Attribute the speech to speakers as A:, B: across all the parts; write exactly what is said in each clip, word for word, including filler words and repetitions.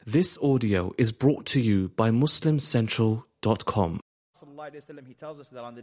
A: This audio is brought to you by Muslim Central dot com.
B: He tells us that on the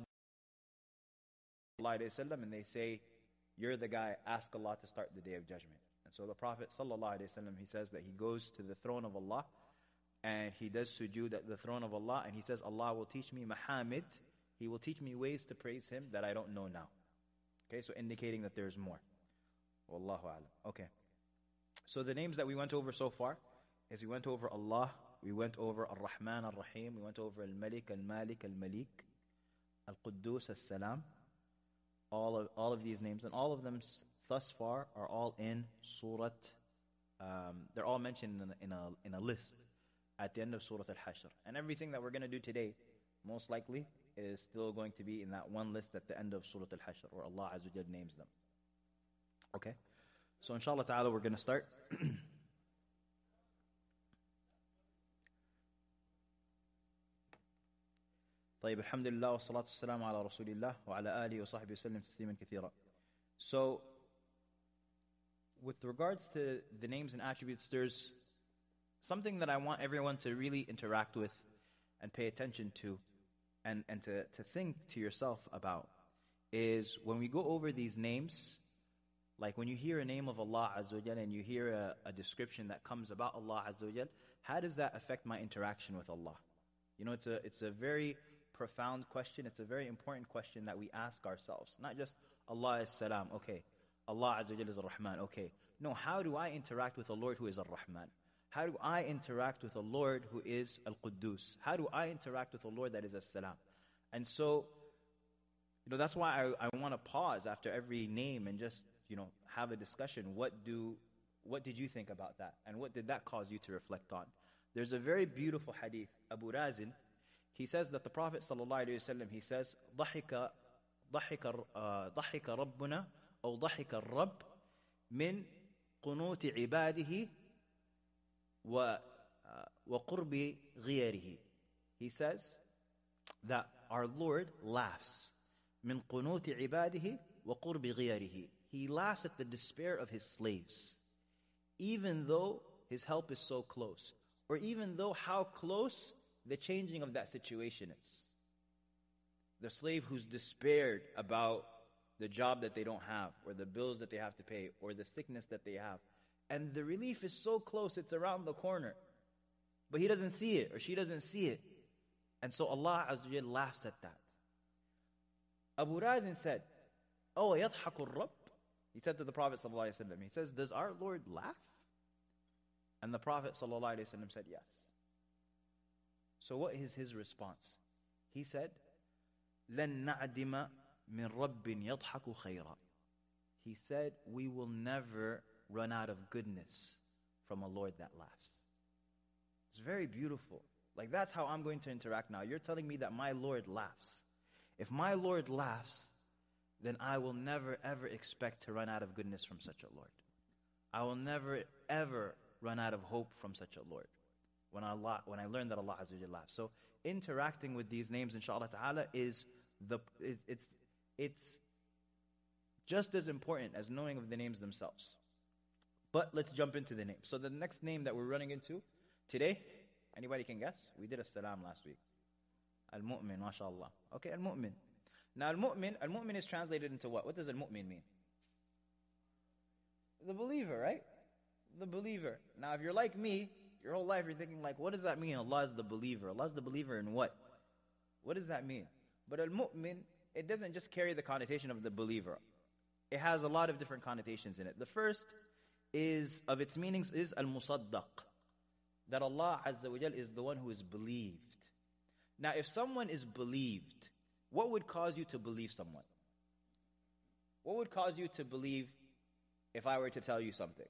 B: day and they say, you're the guy, ask Allah to start the day of judgment. And so the Prophet ﷺ, he says that he goes to the throne of Allah and he does sujood at the throne of Allah, and he says, Allah will teach me mahamid, He will teach me ways to praise Him that I don't know now. Okay, so indicating that there's more. Wallahu a'lam. Okay. So the names that we went over so far is we went over Allah, we went over Ar-Rahman Ar-Rahim, we went over Al-Malik Al-Malik Al-Malik, Al-Quddus Al-Salam, all of, all of these names, and all of them thus far are all in Surat, um, they're all mentioned in a, in, a, in a list at the end of Surat Al-Hashr. And everything that we're going to do today, most likely, is still going to be in that one list at the end of Surat Al-Hashr, where Allah Azza wa Jal names them. Okay? So inshallah ta'ala, we're going to start. طيب الحمد لله والصلاة والسلام على رسول الله وعلى آله وصحبه وسلم تسليما كثيرا. So, with regards to the names and attributes, there's something that I want everyone to really interact with and pay attention to and, and to, to think to yourself about, is when we go over these names, like when you hear a name of Allah Azza wa Jal and you hear a, a description that comes about Allah Azza wa Jal, how does that affect my interaction with Allah? You know, it's a it's a very profound question. It's a very important question that we ask ourselves. Not just Allah is Salam, okay. Allah Azza wa Jal is Ar-Rahman, okay. No, how do I interact with the Lord who is Ar-Rahman? How do I interact with a Lord who is Al-Quddus? How do I interact with a Lord that is As-Salam? And so, you know, that's why I, I want to pause after every name and just, you know, have a discussion. What do, what did you think about that? And what did that cause you to reflect on? There's a very beautiful hadith. Abu Razin, he says that the Prophet sallallahu alaihi wasallam, he says, ضحك ضحك ضحك ربنا أو ضحك الرب من قنوت عباده وقرب غيره. He says that our Lord laughs من قنوت عباده وقرب غيره. He laughs at the despair of His slaves, even though His help is so close, or even though how close the changing of that situation is. The slave who's despaired about the job that they don't have, or the bills that they have to pay, or the sickness that they have, and the relief is so close, it's around the corner, but he doesn't see it, or she doesn't see it. And so Allah Azza wa Jal laughs at that. Abu Razin said, Oh, يضحك الرب? He said to the Prophet sallallahu alaihi wasallam, he says, does our Lord laugh? And the Prophet sallallahu alaihi wasallam said, yes. So what is his response? He said, لن نعدم من رب يضحك خيرا. He said, we will never run out of goodness from a Lord that laughs. It's very beautiful. Like, that's how I'm going to interact now. You're telling me that my Lord laughs. If my Lord laughs, then I will never ever expect to run out of goodness from such a Lord. I will never ever run out of hope from such a Lord when Allah, when I learn that Allah Azza wa Jalla laughs. So interacting with these names, inshallah ta'ala, is the it, it's it's just as important as knowing of the names themselves. But let's jump into the names. So the next name that we're running into today, anybody can guess? We did As-Salam last week. Al-Mu'min, mashallah. Okay, Al-Mu'min. Now Al-Mu'min, Al-Mu'min is translated into what? What does Al-Mu'min mean? The believer, right? The believer. Now if you're like me, your whole life you're thinking like, what does that mean? Allah is the believer. Allah is the believer in what? What does that mean? But Al-Mu'min, it doesn't just carry the connotation of the believer. It has a lot of different connotations in it. The first is, of its meanings, is Al-Musaddaq. That Allah Azza wa Jal is the one who is believed. Now if someone is believed, what would cause you to believe someone? What would cause you to believe if I were to tell you something?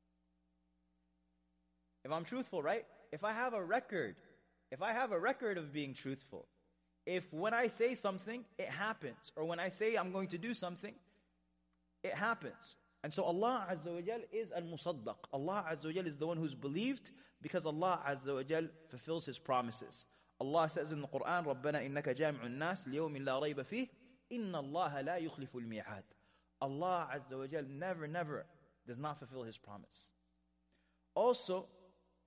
B: If I'm truthful, right? If I have a record, if I have a record of being truthful, if when I say something, it happens, or when I say I'm going to do something, it happens. And so Allah Azza wa Jal is Al-Musaddaq. Allah Azza wa Jal is the one who's believed because Allah Azza wa Jal fulfills His promises. Allah says in the Quran, رَبَّنَا إِنَّكَ جَامِعُ النَّاسِ لِيَوْمٍ لَا رَيْبَ فِيهِ إِنَّ اللَّهَ لَا يُخْلِفُ الْمِيعَادِ. Allah Azza wa Jal never, never does not fulfill His promise. Also,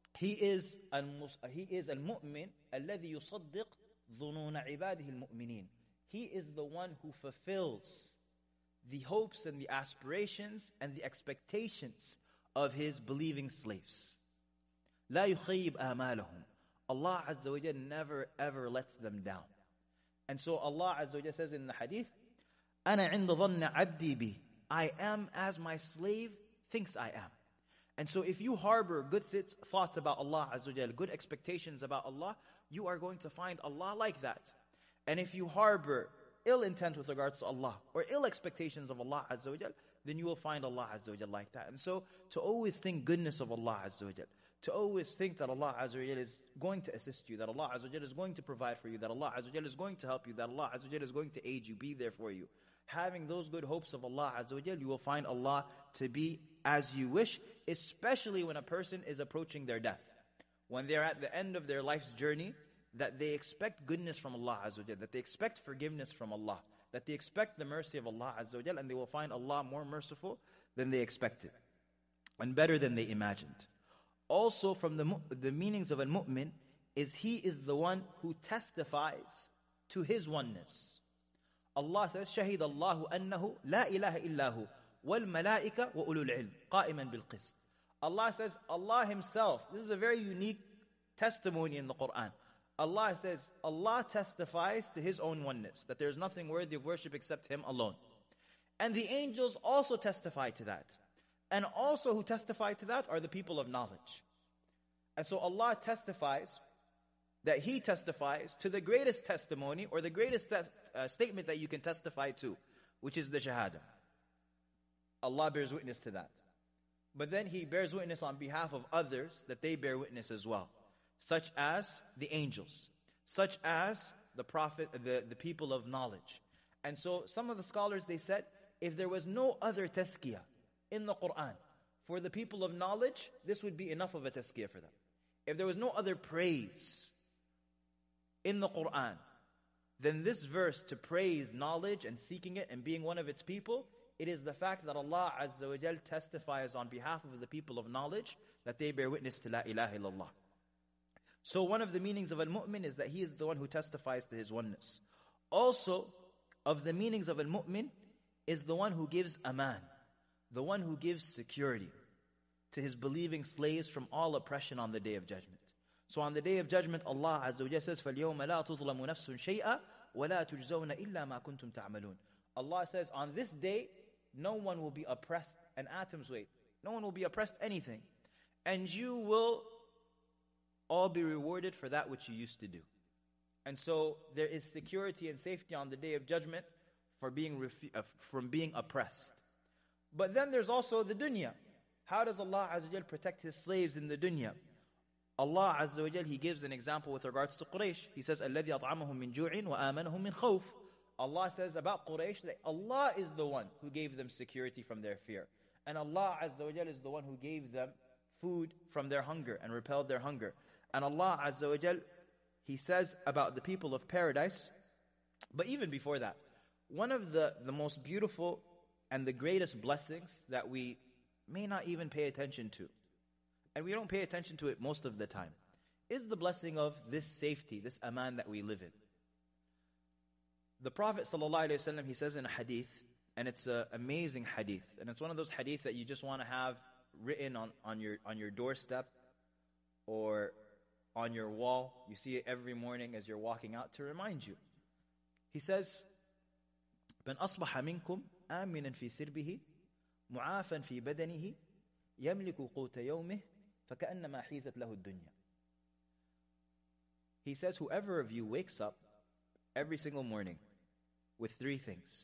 B: He is al-mus- he is al-mu'min alladhi yusaddiq dhununa ibadihi al-mu'minin. He is the one who fulfills the hopes and the aspirations and the expectations of his believing slaves. لا يخيب آمالهم. Allah Azza wa Jal never ever lets them down. And so Allah Azza wa Jal says in the hadith, أَنَا عِنْدَ ظَنَّ عَبْدِي بِي. I am as my slave thinks I am. And so if you harbor good th- thoughts about Allah Azza wa Jal, good expectations about Allah, you are going to find Allah like that. And if you harbor ill intent with regards to Allah, or ill expectations of Allah Azza wa Jal, then you will find Allah Azza wa Jal like that. And so to always think goodness of Allah Azza wa Jal, to always think that Allah Azza wa Jal is going to assist you, that Allah Azza wa Jal is going to provide for you, that Allah Azza wa Jal is going to help you, that Allah Azza wa Jal is going to aid you, be there for you. Having those good hopes of Allah Azza wa Jal, you will find Allah to be as you wish, especially when a person is approaching their death. When they're at the end of their life's journey, that they expect goodness from Allah Azza wa Jal, that they expect forgiveness from Allah, that they expect the mercy of Allah Azza wa Jal, and they will find Allah more merciful than they expected, and better than they imagined. Also from the, the meanings of al-mu'min is he is the one who testifies to his oneness. Allah says, شَهِدَ اللَّهُ أَنَّهُ لَا إِلَهَ إِلَّا هُ وَالْمَلَائِكَةُ وَأُولُو الْعِلْمِ قَائِمًا بِالْقِسْطِ. Allah says, Allah Himself, this is a very unique testimony in the Quran. Allah says, Allah testifies to His own oneness, that there is nothing worthy of worship except Him alone. And the angels also testify to that. And also who testify to that are the people of knowledge. And so Allah testifies that He testifies to the greatest testimony or the greatest te- uh, statement that you can testify to, which is the Shahada. Allah bears witness to that. But then He bears witness on behalf of others that they bear witness as well, such as the angels, such as the prophet, the, the people of knowledge. And so some of the scholars, they said, if there was no other tazkiyah in the Quran for the people of knowledge, this would be enough of a tazkiyah for them. If there was no other praise in the Quran, then this verse to praise knowledge and seeking it and being one of its people, it is the fact that Allah Azza wa Jal testifies on behalf of the people of knowledge that they bear witness to La ilaha illallah. So one of the meanings of al-mu'min is that he is the one who testifies to his oneness. Also, of the meanings of al-mu'min is the one who gives aman, the one who gives security to his believing slaves from all oppression on the Day of Judgment. So on the Day of Judgment, Allah Azza wa Jalla says, فَالْيَوْمَ لَا تُظْلَمُ نَفْسٌ شَيْئًا وَلَا تُجْزَوْنَ إِلَّا مَا كُنْتُمْ تَعْمَلُونَ. Allah says, on this day, no one will be oppressed an atom's weight. No one will be oppressed anything. And you will all be rewarded for that which you used to do. And so there is security and safety on the Day of Judgment for being refu- uh, from being oppressed. But then there's also the dunya. How does Allah Azza wa Jal protect His slaves in the dunya? Allah Azza wa Jal, He gives an example with regards to Quraysh. He says, الَّذِي أَطْعَمَهُم مِّن جُوعٍ وَآمَنَهُم مِّن خَوْفٍ. Allah says about Quraysh that Allah is the one who gave them security from their fear. And Allah Azza wa Jal is the one who gave them food from their hunger and repelled their hunger. And Allah Azza wa Jal, He says about the people of paradise, but even before that, one of the, the most beautiful and the greatest blessings that we may not even pay attention to, and we don't pay attention to it most of the time, is the blessing of this safety, this aman that we live in. The Prophet ﷺ, he says in a hadith, and it's an amazing hadith, and it's one of those hadith that you just want to have written on, on your on your doorstep or on your wall. You see it every morning as you're walking out to remind you. He says, من أصبح منكم آمنا في سربه معافا في بدنه يملك قوت يومه فكأنما حيزت له الدنيا. He says, whoever of you wakes up every single morning with three things.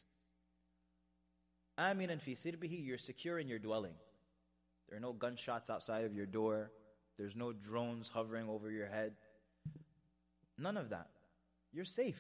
B: آمنا في سربه, you're secure in your dwelling. There are no gunshots outside of your door. There's no drones hovering over your head. None of that. You're safe.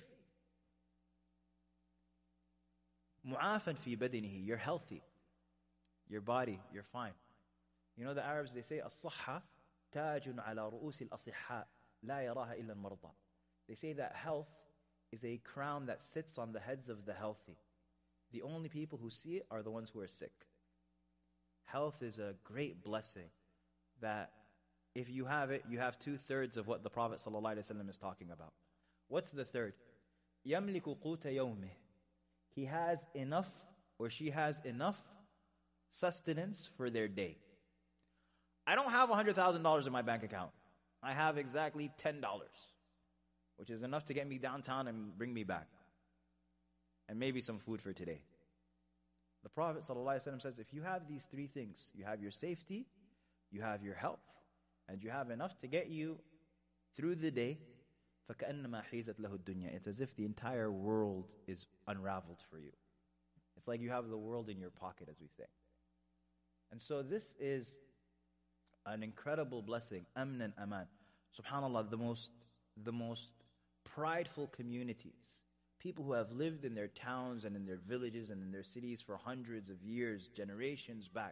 B: معافا في بدنه, you're healthy. Your body, you're fine. You know the Arabs, they say, الصحة تاج على رؤوس الأصحاء لا يراها إلا المرضى. They say that health is a crown that sits on the heads of the healthy. The only people who see it are the ones who are sick. Health is a great blessing that if you have it, you have two-thirds of what the Prophet ﷺ is talking about. What's the third? يَمْلِكُ قُوتَ يَوْمِهِ. He has enough, or she has enough sustenance for their day. I don't have one hundred thousand dollars in my bank account. I have exactly ten dollars, which is enough to get me downtown and bring me back. And maybe some food for today. The Prophet ﷺ says, if you have these three things, you have your safety, you have your health, and you have enough to get you through the day, فَكَأَنَّمَا حِيزَتْ لَهُ الدُّنْيَا. It's as if the entire world is unraveled for you. It's like you have the world in your pocket, as we say. And so this is an incredible blessing. Amn and aman. SubhanAllah, the most, the most prideful communities, people who have lived in their towns and in their villages and in their cities for hundreds of years, generations back,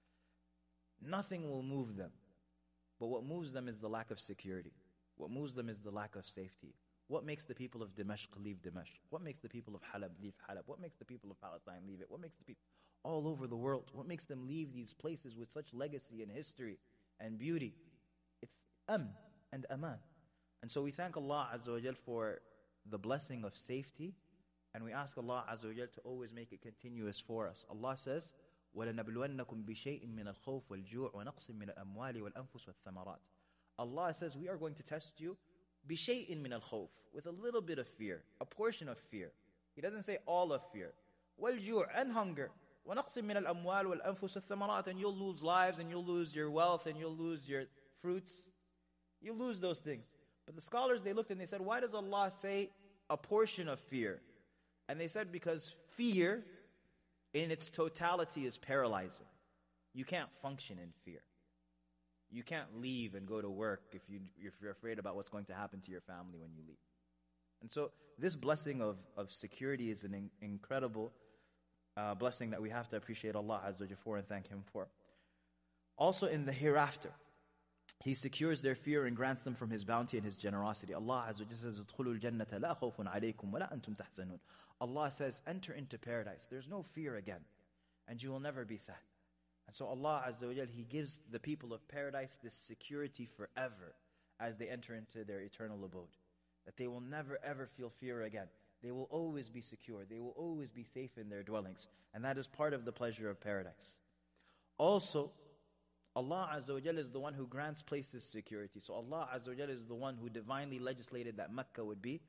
B: nothing will move them. But what moves them is the lack of security. What moves them is the lack of safety. What makes the people of Dimashq leave Dimashq? What makes the people of Halab leave Halab? What makes the people of Palestine leave it? What makes the people all over the world, what makes them leave these places with such legacy and history and beauty? It's amn and aman. And so we thank Allah Azza wa Jal for the blessing of safety, and we ask Allah Azza wa Jal to always make it continuous for us. Allah says, وَلَنَبْلُوَنَّكُمْ بِشَيْءٍ مِّنَ الْخَوْفِ وَالْجُوعِ وَنَقْصٍ مِّنَ الْأَمْوَالِ وَالْأَنفُسِ وَالثَّمَرَاتِ. Allah says, we are going to test you بِشَيْءٍ مِّنَ الْخَوْفِ, with a little bit of fear, a portion of fear. He doesn't say all of fear. وَالْجُوعِ, and hunger. وَنَقْصٍ مِّنَ الْأَمْوَالِ وَالْأَنفُسِ وَالثَّمَرَاتِ, and you'll lose lives, and you'll lose your wealth, and you'll lose your fruits. You lose those things. But the scholars, they looked and they said, why does Allah say a portion of fear? And they said, because fear in its totality is paralyzing. You can't function in fear. You can't leave and go to work if, you, if you're afraid about what's going to happen to your family when you leave. And so this blessing of, of security is an in, incredible uh, blessing that we have to appreciate Allah Azza wa Jalla for and thank Him for. Also in the hereafter, He secures their fear and grants them from His bounty and His generosity. Allah Azza wa Jalla says, ادخلوا الجنة لا خوف عليكم ولا أنتم تحزنون. Allah says, enter into paradise. There's no fear again, and you will never be sad. And so Allah Azza wa Jalla, He gives the people of paradise this security forever as they enter into their eternal abode. That they will never ever feel fear again. They will always be secure. They will always be safe in their dwellings. And that is part of the pleasure of paradise. Also, Allah Azza wa Jalla is the one who grants places security. So Allah Azza wa Jalla is the one who divinely legislated that Mecca would be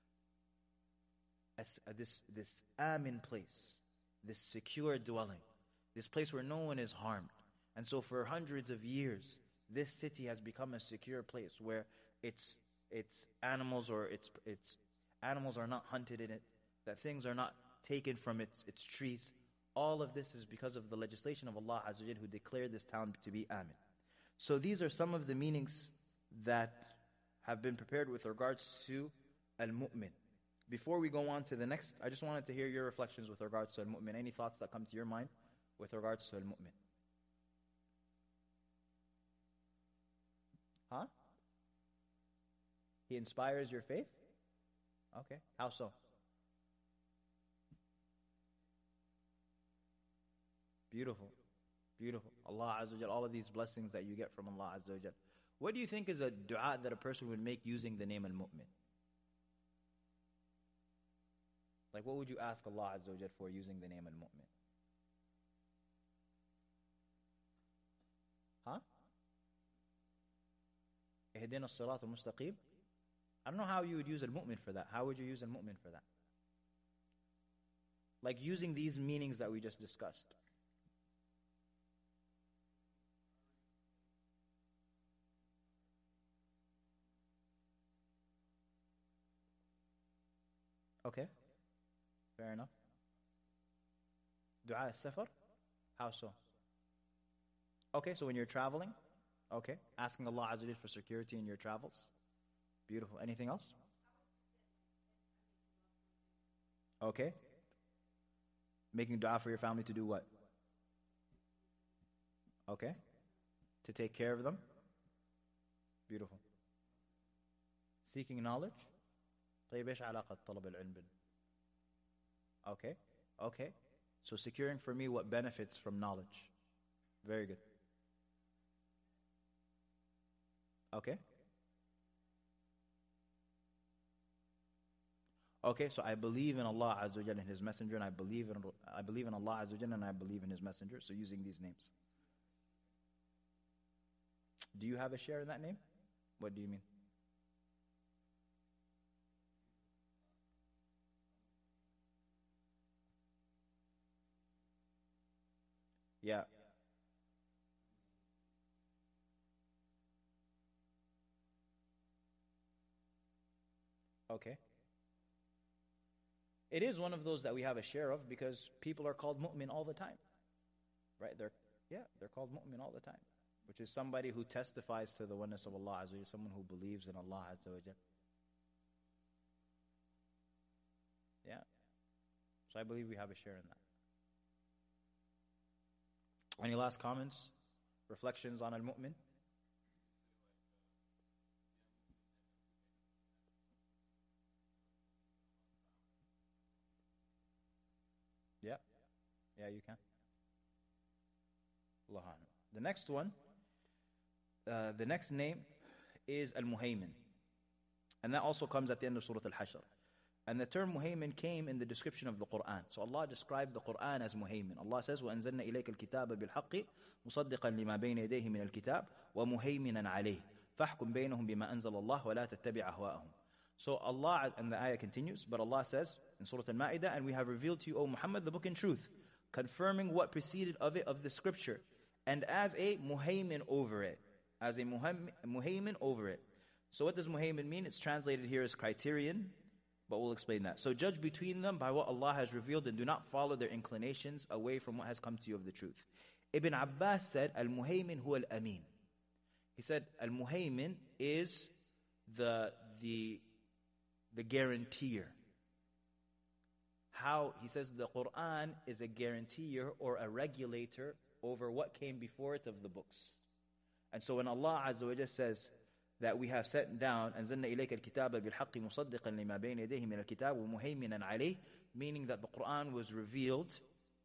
B: as, uh, this, this amin place, this secure dwelling, this place where no one is harmed. And so for hundreds of years, this city has become a secure place where its its animals or its its animals are not hunted in it, that things are not taken from its its trees. All of this is because of the legislation of Allah Azza wa Jalla, who declared this town to be amin. So these are some of the meanings that have been prepared with regards to al-mu'min. Before we go on to the next, I just wanted to hear your reflections with regards to al-mu'min. Any thoughts that come to your mind with regards to al-mu'min? Huh? He inspires your faith? Okay. How so? Beautiful. Beautiful. Allah Azza wa Jal, all of these blessings that you get from Allah Azza wa Jal. What do you think is a dua that a person would make using the name al-mu'min? Like, what would you ask Allah Azza wa Jal for using the name al-mu'min? Huh? Ihdina as-sirat al-mustaqim? I don't know how you would use al-mu'min for that. How would you use al-mu'min for that? Like using these meanings that we just discussed. Okay. Fair enough. Dua as-safar? How so? Okay, so when you're traveling, okay, asking Allah Azza wa Jalla for security in your travels. Beautiful. Anything else? Okay. Making dua for your family to do what? Okay. To take care of them. Beautiful. Seeking knowledge. طيب ايش علاقة طلب العلم بال- Okay. Okay. So securing for me what benefits from knowledge. Very good. Okay. Okay, so I believe in Allah Azza wa Jalla and His Messenger, and I believe in I believe in Allah Azza wa Jalla and I believe in His Messenger. So using these names. Do you have a share in that name? What do you mean? Yeah. Okay. It is one of those that we have a share of because people are called mu'min all the time. Right? They're yeah, they're called mu'min all the time. Which is somebody who testifies to the oneness of Allah Azza wa Jalla, someone who believes in Allah Azza wa Jalla. Yeah. So I believe we have a share in that. Any last comments? Reflections on al-mu'min? Yeah. Yeah, you can. Allah. The next one, uh, the next name is Al-Muhaymin. And that also comes at the end of Surah Al-Hashr. And the term Muhaymin came in the description of the Quran. So Allah described the Quran as Muhaymin. Allah says, وَأَنزَلْنَا إِلَيْكَ الْكِتَابَ بِالْحَقِّ مُصَدِّقًا لِمَا بَيْنَ يَدَيْهِ مِنَ الْكِتَابِ وَمُهَيْمِنًا عَلَيْهِ فَاحْكُمْ بَيْنَهُمْ بِمَا أَنزَلَ اللَّهُ وَلَا تَتَّبِعْ أَهْوَاءَهُم. So Allah, and the ayah continues, but Allah says in Surah Al-Ma'idah, and we have revealed to you, O Muhammad, the book in truth, confirming what preceded of it of the scripture, and as a muhaymin over it. As a muhaymin over it. So what does muhaymin mean? It's translated here as criterion, but we'll explain that. So judge between them by what Allah has revealed and do not follow their inclinations away from what has come to you of the truth. Ibn Abbas said, Al-Muhaymin huwa al-Amin. He said, Al-Muhaymin is the, the, the guaranteer. How, he says, the Quran is a guaranteer or a regulator over what came before it of the books. And so when Allah Azza wa Jalla says that we have set down أَنزَلْنَا إِلَيْكَ الْكِتَابَ بِالْحَقِّ مُصَدِّقًا لِمَا بَيْنَ يَدَيْهِ مِنَ الْكِتَابِ وَمُهَيْمِنًا عَلَيْهِ, meaning that the Quran was revealed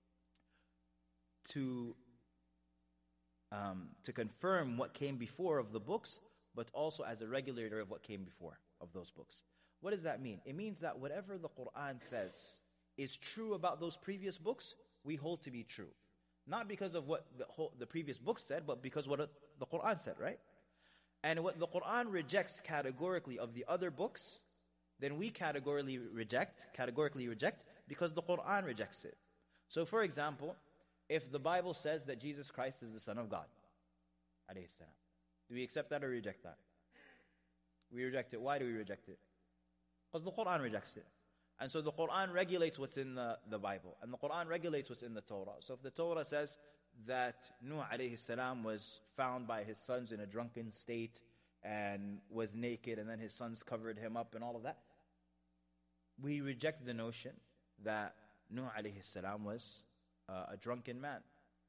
B: to um, to confirm what came before of the books, but also as a regulator of what came before of those books. What does that mean? It means that whatever the Quran says is true about those previous books, we hold to be true. Not because of what the, whole, the previous books said, but because what the Quran said, right? And what the Quran rejects categorically of the other books, then we categorically reject, categorically reject, because the Quran rejects it. So for example, if the Bible says that Jesus Christ is the Son of God, alayhi salam, do we accept that or reject that? We reject it. Why do we reject it? Because the Quran rejects it. And so the Quran regulates what's in the, the Bible. And the Quran regulates what's in the Torah. So if the Torah says that Nuh alayhi salam was found by his sons in a drunken state and was naked and then his sons covered him up and all of that, we reject the notion that Nuh alayhi salam was uh, a drunken man.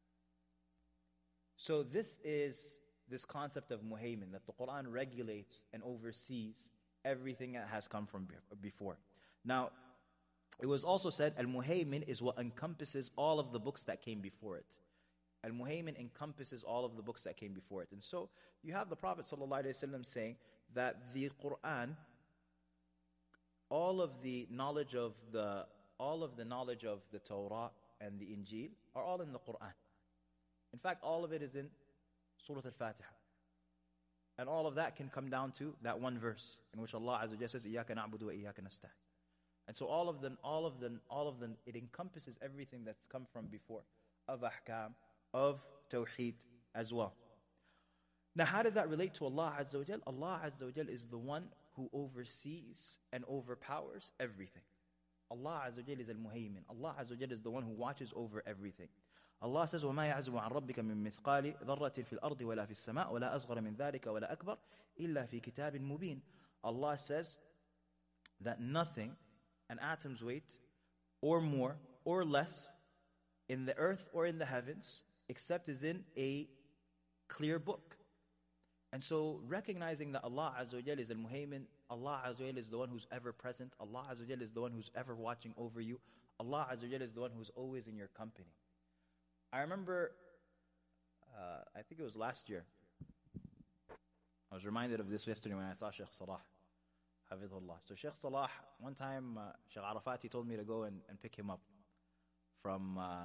B: So this is this concept of muhaymin, that the Quran regulates and oversees everything that has come from before. Now, it was also said, Al-Muhaymin is what encompasses all of the books that came before it. Al-Muhaymin encompasses all of the books that came before it. And so, you have the Prophet ﷺ saying that the Quran, all of the knowledge of the, all of the knowledge of the Torah and the Injil are all in the Quran. In fact, all of it is in Surah Al-Fatiha. And all of that can come down to that one verse in which Allah Azza wa Jalla says, إِيَّاكَ نَعْبُدُ وَإِيَّاكَ نَسْتَعِينُ. And so all of them, all of them, all of them, it encompasses everything that's come from before, of ahkam, of tawheed as well. Now how does that relate to Allah Azza wa Jalla? Allah Azza wa Jalla is the one who oversees and overpowers everything. Allah Azza wa Jalla is al-Muhaymin. Allah Azza wa Jalla is the one who watches over everything. Allah says, وَمَا يَعْزُبُ عَنْ رَبِّكَ مِن مِثْقَالِ ذَرَّةٍ فِي الْأَرْضِ وَلَا فِي السَّمَاءِ وَلَا أَصْغَرَ مِنْ ذَلِكَ وَلَا أَكْبَرَ إِلَّا فِي كِتَابٍ مُبِينٍ. Allah says that nothing, an atom's weight, or more, or less, in the earth or in the heavens, except is in a clear book. And so, recognizing that Allah Azza wa Jalla is al-Muhaymin, Allah Azza wa Jalla is the one who's ever present, Allah Azza wa Jalla is the one who's ever watching over you, Allah Azza wa Jalla is the one who's always in your company. I remember, uh, I think it was last year, I was reminded of this yesterday when I saw Sheikh Salah, Hafidhullah. So Sheikh Salah, one time, uh, Sheikh Arafati told me to go and, and pick him up from uh,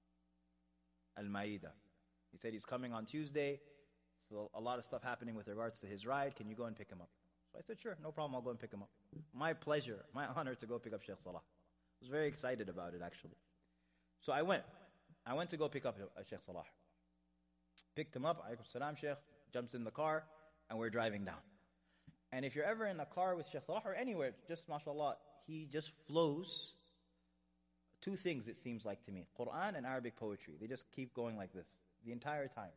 B: Al-Ma'idah. He said he's coming on Tuesday, so a lot of stuff happening with regards to his ride. Can you go and pick him up? So I said, sure, no problem, I'll go and pick him up. My pleasure, my honor to go pick up Sheikh Salah. I was very excited about it, actually. So I went. I went to go pick up uh, Sheikh Salah. Picked him up, alaykum salam, Sheikh, jumps in the car, and we're driving down. And if you're ever in a car with Sheikh Salah or anywhere, just mashallah, he just flows. Two things, it seems like to me: Quran and Arabic poetry. They just keep going like this the entire time.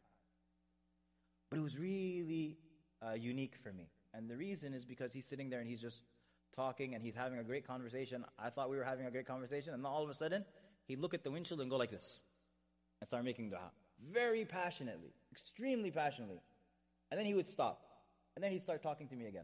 B: But it was really uh, unique for me. And the reason is because he's sitting there and he's just talking and he's having a great conversation. I thought we were having a great conversation, and then all of a sudden, he'd look at the windshield and go like this and start making dua. Very passionately, extremely passionately. And then he would stop. And then he'd start talking to me again.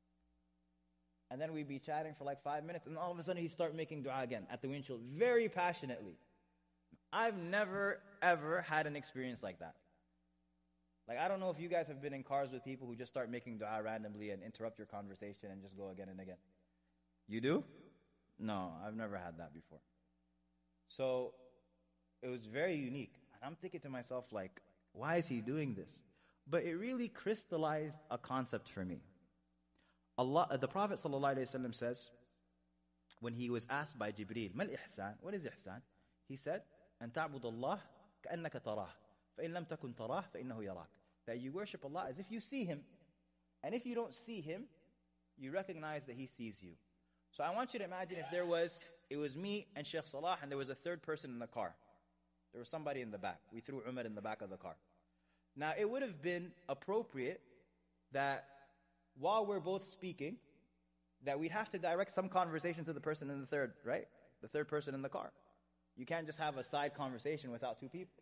B: And then we'd be chatting for like five minutes, and all of a sudden he'd start making dua again at the windshield, very passionately. I've never, ever had an experience like that. Like, I don't know if you guys have been in cars with people who just start making dua randomly and interrupt your conversation and just go again and again. You do? No, I've never had that before. So, it was very unique. And I'm thinking to myself, like, why is he doing this? But it really crystallized a concept for me. Allah, the Prophet ﷺ says, when he was asked by Jibreel, Mal ihsan? What is ihsan? He said, أن تعبد الله كأنك تراه فإن لم تكن تراه فإنه يراك. That you worship Allah as if you see Him. And if you don't see Him, you recognize that He sees you. So I want you to imagine if there was, it was me and Sheikh Salah, and there was a third person in the car. There was somebody in the back. We threw Umar in the back of the car. Now, it would have been appropriate that while we're both speaking, that we'd have to direct some conversation to the person in the third, right? The third person in the car. You can't just have a side conversation without two people.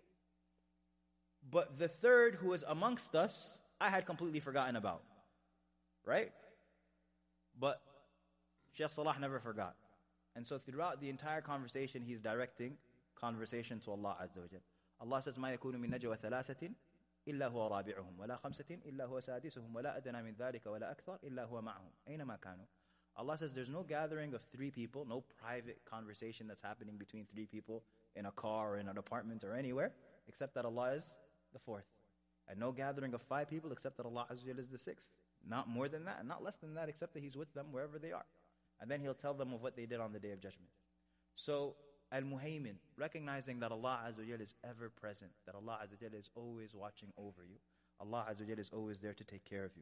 B: But the third who was amongst us, I had completely forgotten about. Right? But Sheikh Salah never forgot. And so throughout the entire conversation, he's directing conversation to Allah Azza wa Jal. Allah says, مَا يَكُونُ مِن نَجْوَ ثَلَاثَةٍ إِلَّا هُوَ رَابِعُهُم وَلَا خَمْسَةٍ إِلَّا هُوَ سَادِسُهُم وَلَا أَدْنَى مِن ذَلِكَ وَلَا أَكْثَرَ إِلَّا هُوَ مَعَهُمْ أَيْنَمَا كَانُوا. Allah says there's no gathering of three people, no private conversation that's happening between three people in a car or in an apartment or anywhere, except that Allah is the fourth. And no gathering of five people except that Allah Azza wa Jal is the sixth. Not more than that, and not less than that, except that He's with them wherever they are. And then He'll tell them of what they did on the Day of Judgment. So, Al-Muhaymin, recognizing that Allah Azza wa Jal is ever present, that Allah Azza wa Jal is always watching over you. Allah Azza wa Jal is always there to take care of you.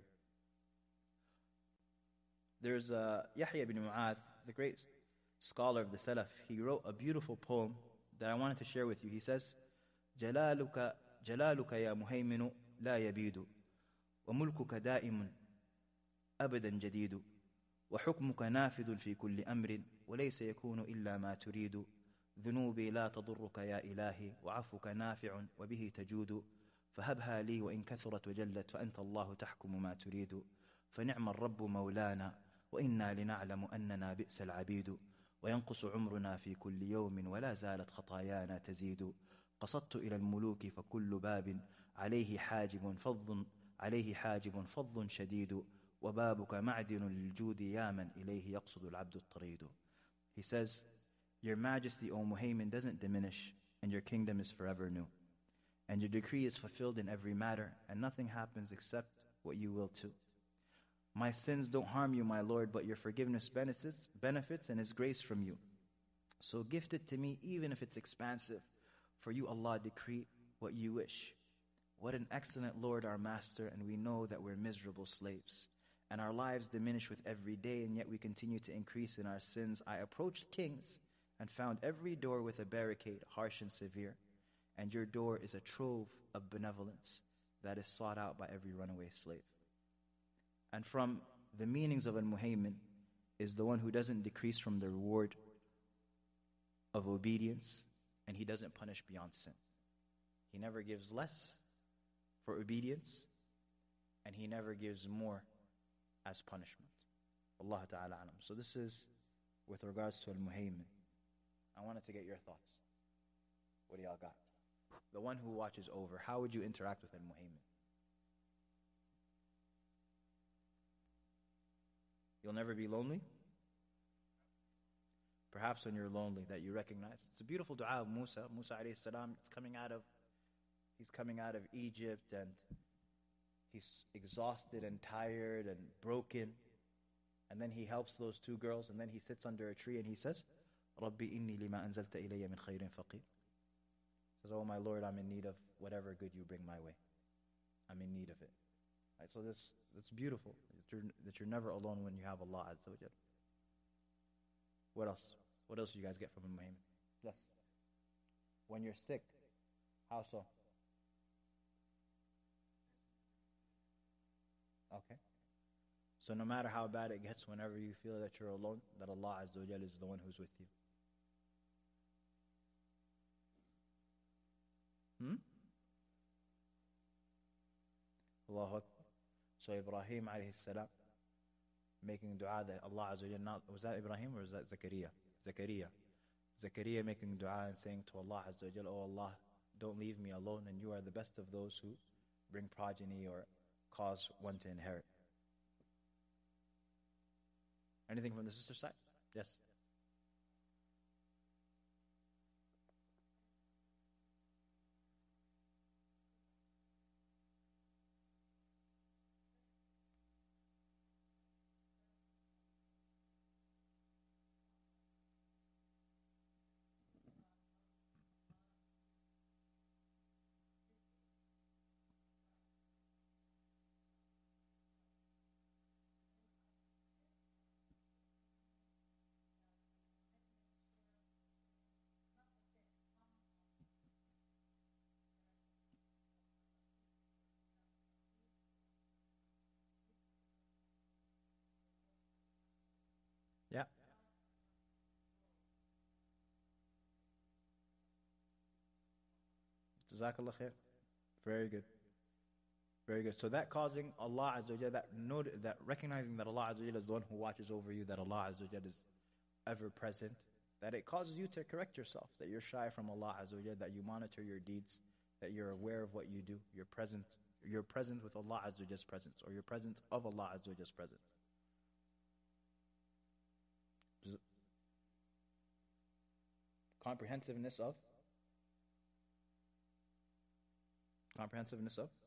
B: There's uh, Yahya ibn Mu'adh, the great scholar of the Salaf. He wrote a beautiful poem that I wanted to share with you. He says, جلالك جلالك يا مهيمن لا يبيد وملكك دائم أبدا جديد وحكمك نافذ في كل أمر وليس يكون إلا ما تريد ذنوبي لا تضرك يا إلهي وعفوك نافع وبه تجود فهبها لي وإن كثرت وجلت فأنت الله تحكم ما تريد فنعم الرب مولانا وإنا لنعلم أننا بئس العبيد وينقص عمرنا في كل يوم ولا زالت خطايانا تزيد قصدت إلى الملوك فكل باب عليه حاجب فض عليه حاجب فض شديد وبابك معدن للجود يا من إليه يقصد العبد الطريد. He says, Your Majesty, O Muhaymin, doesn't diminish, and your kingdom is forever new. And your decree is fulfilled in every matter, and nothing happens except what you will too. My sins don't harm you, my Lord, but your forgiveness benefits, benefits and is grace from you. So gift it to me, even if it's expansive. For you, Allah, decree what you wish. What an excellent Lord, our Master, and we know that we're miserable slaves. And our lives diminish with every day, and yet we continue to increase in our sins. I approached kings and found every door with a barricade, harsh and severe. And your door is a trove of benevolence that is sought out by every runaway slave. And from the meanings of Al-Muhaymin is the one who doesn't decrease from the reward of obedience, and he doesn't punish beyond sin. He never gives less for obedience, and he never gives more as punishment. Allah Ta'ala alam. So this is with regards to Al-Muhaymin. I wanted to get your thoughts. What do y'all got? The one who watches over, how would you interact with Al-Muhaymin? You'll never be lonely? Perhaps when you're lonely that you recognize. It's a beautiful dua of Musa. Musa alayhi salam, it's coming out of, he's coming out of Egypt and he's exhausted and tired and broken. And then he helps those two girls and then he sits under a tree and he says, Rabbi inni lima anzalta ilayya min khayrin faqir. Says, oh my Lord, I'm in need of whatever good you bring my way. I'm in need of it. Right, so this it's beautiful that you're, that you're never alone when you have Allah Azza wa Jal. What else? What else do you guys get from Umm Ayman? Yes. When you're sick, how so? Okay. So no matter how bad it gets, whenever you feel that you're alone, that Allah Azza wa Jal is the one who's with you. Hmm? Allahu Akbar. So Ibrahim alayhi salam making dua that Allah Azza wa Jal, not, was that Ibrahim or was that Zakaria? Zakaria. Zakaria making dua and saying to Allah Azza wa Jal, oh Allah, don't leave me alone and you are the best of those who bring progeny or cause one to inherit. Anything from the sister side? Yes. Yeah. Jazakallah khair. Very good. Very good. So that causing Allah Azza wa Jalla, that, note, that recognizing that Allah Azza wa Jalla is the one who watches over you, that Allah Azza wa Jalla is ever present, that it causes you to correct yourself, that you're shy from Allah Azza wa Jalla, that you monitor your deeds, that you're aware of what you do, you're present, you're present with Allah Azza wa Jalla's presence, or you're present of Allah Azza wa Jalla's presence. Comprehensiveness of? Comprehensiveness of?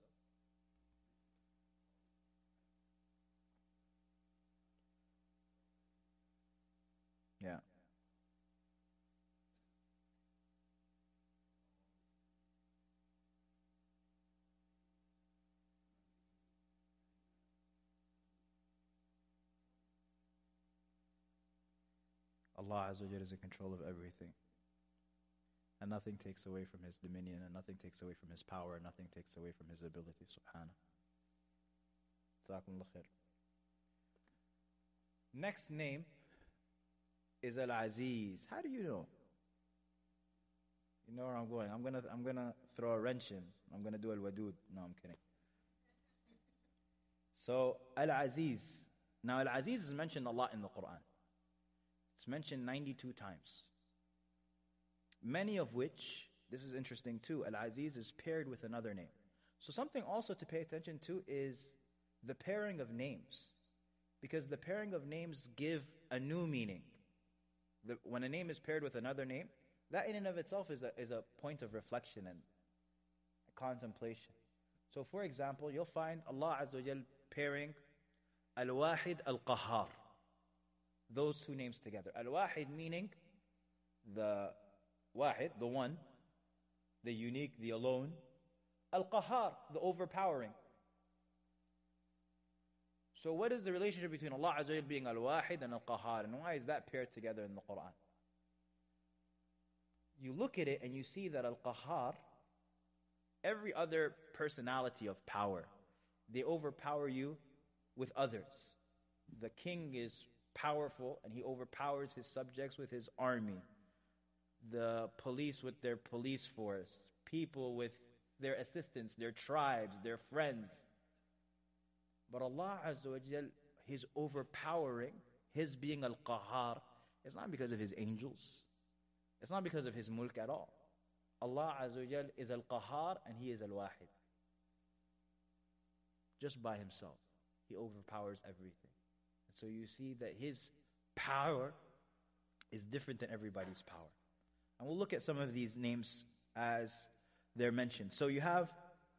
B: Yeah. Allah Azza wa Jalla is in control of everything. And nothing takes away from His dominion, and nothing takes away from His power, and nothing takes away from His ability, subhanahu. Jazakumullah khair. Next name is Al-Aziz. How do you know? You know where I'm going. I'm gonna I'm gonna throw a wrench in. I'm gonna do Al-Wadud. No, I'm kidding. So Al-Aziz. Now Al-Aziz is mentioned a lot in the Quran. It's mentioned ninety-two times. Many of which, this is interesting too, Al-Aziz is paired with another name. So something also to pay attention to is the pairing of names. Because the pairing of names give a new meaning. The, when a name is paired with another name, that in and of itself is a, is a point of reflection and contemplation. So for example, you'll find Allah Azza wa Jal pairing Al-Wahid Al-Qahhar. Those two names together. Al-Wahid meaning the Wahid, the one, the unique, the alone. Al-Qahhar, the overpowering. So what is the relationship between Allah Azza wa Jal being Al-Wahid and Al-Qahhar? And why is that paired together in the Quran? You look at it and you see that Al-Qahhar, every other personality of power, they overpower you with others. The king is powerful and he overpowers his subjects with his army. The police with their police force. People with their assistants, their tribes, their friends. But Allah Azza wa Jal, His overpowering, His being Al-Qahhar, it's not because of His angels. It's not because of His mulk at all. Allah Azza wa Jal is Al-Qahhar and He is Al-Wahid. Just by Himself. He overpowers everything. so you see that His power is different than everybody's power. And we'll look at some of these names as they're mentioned. So you have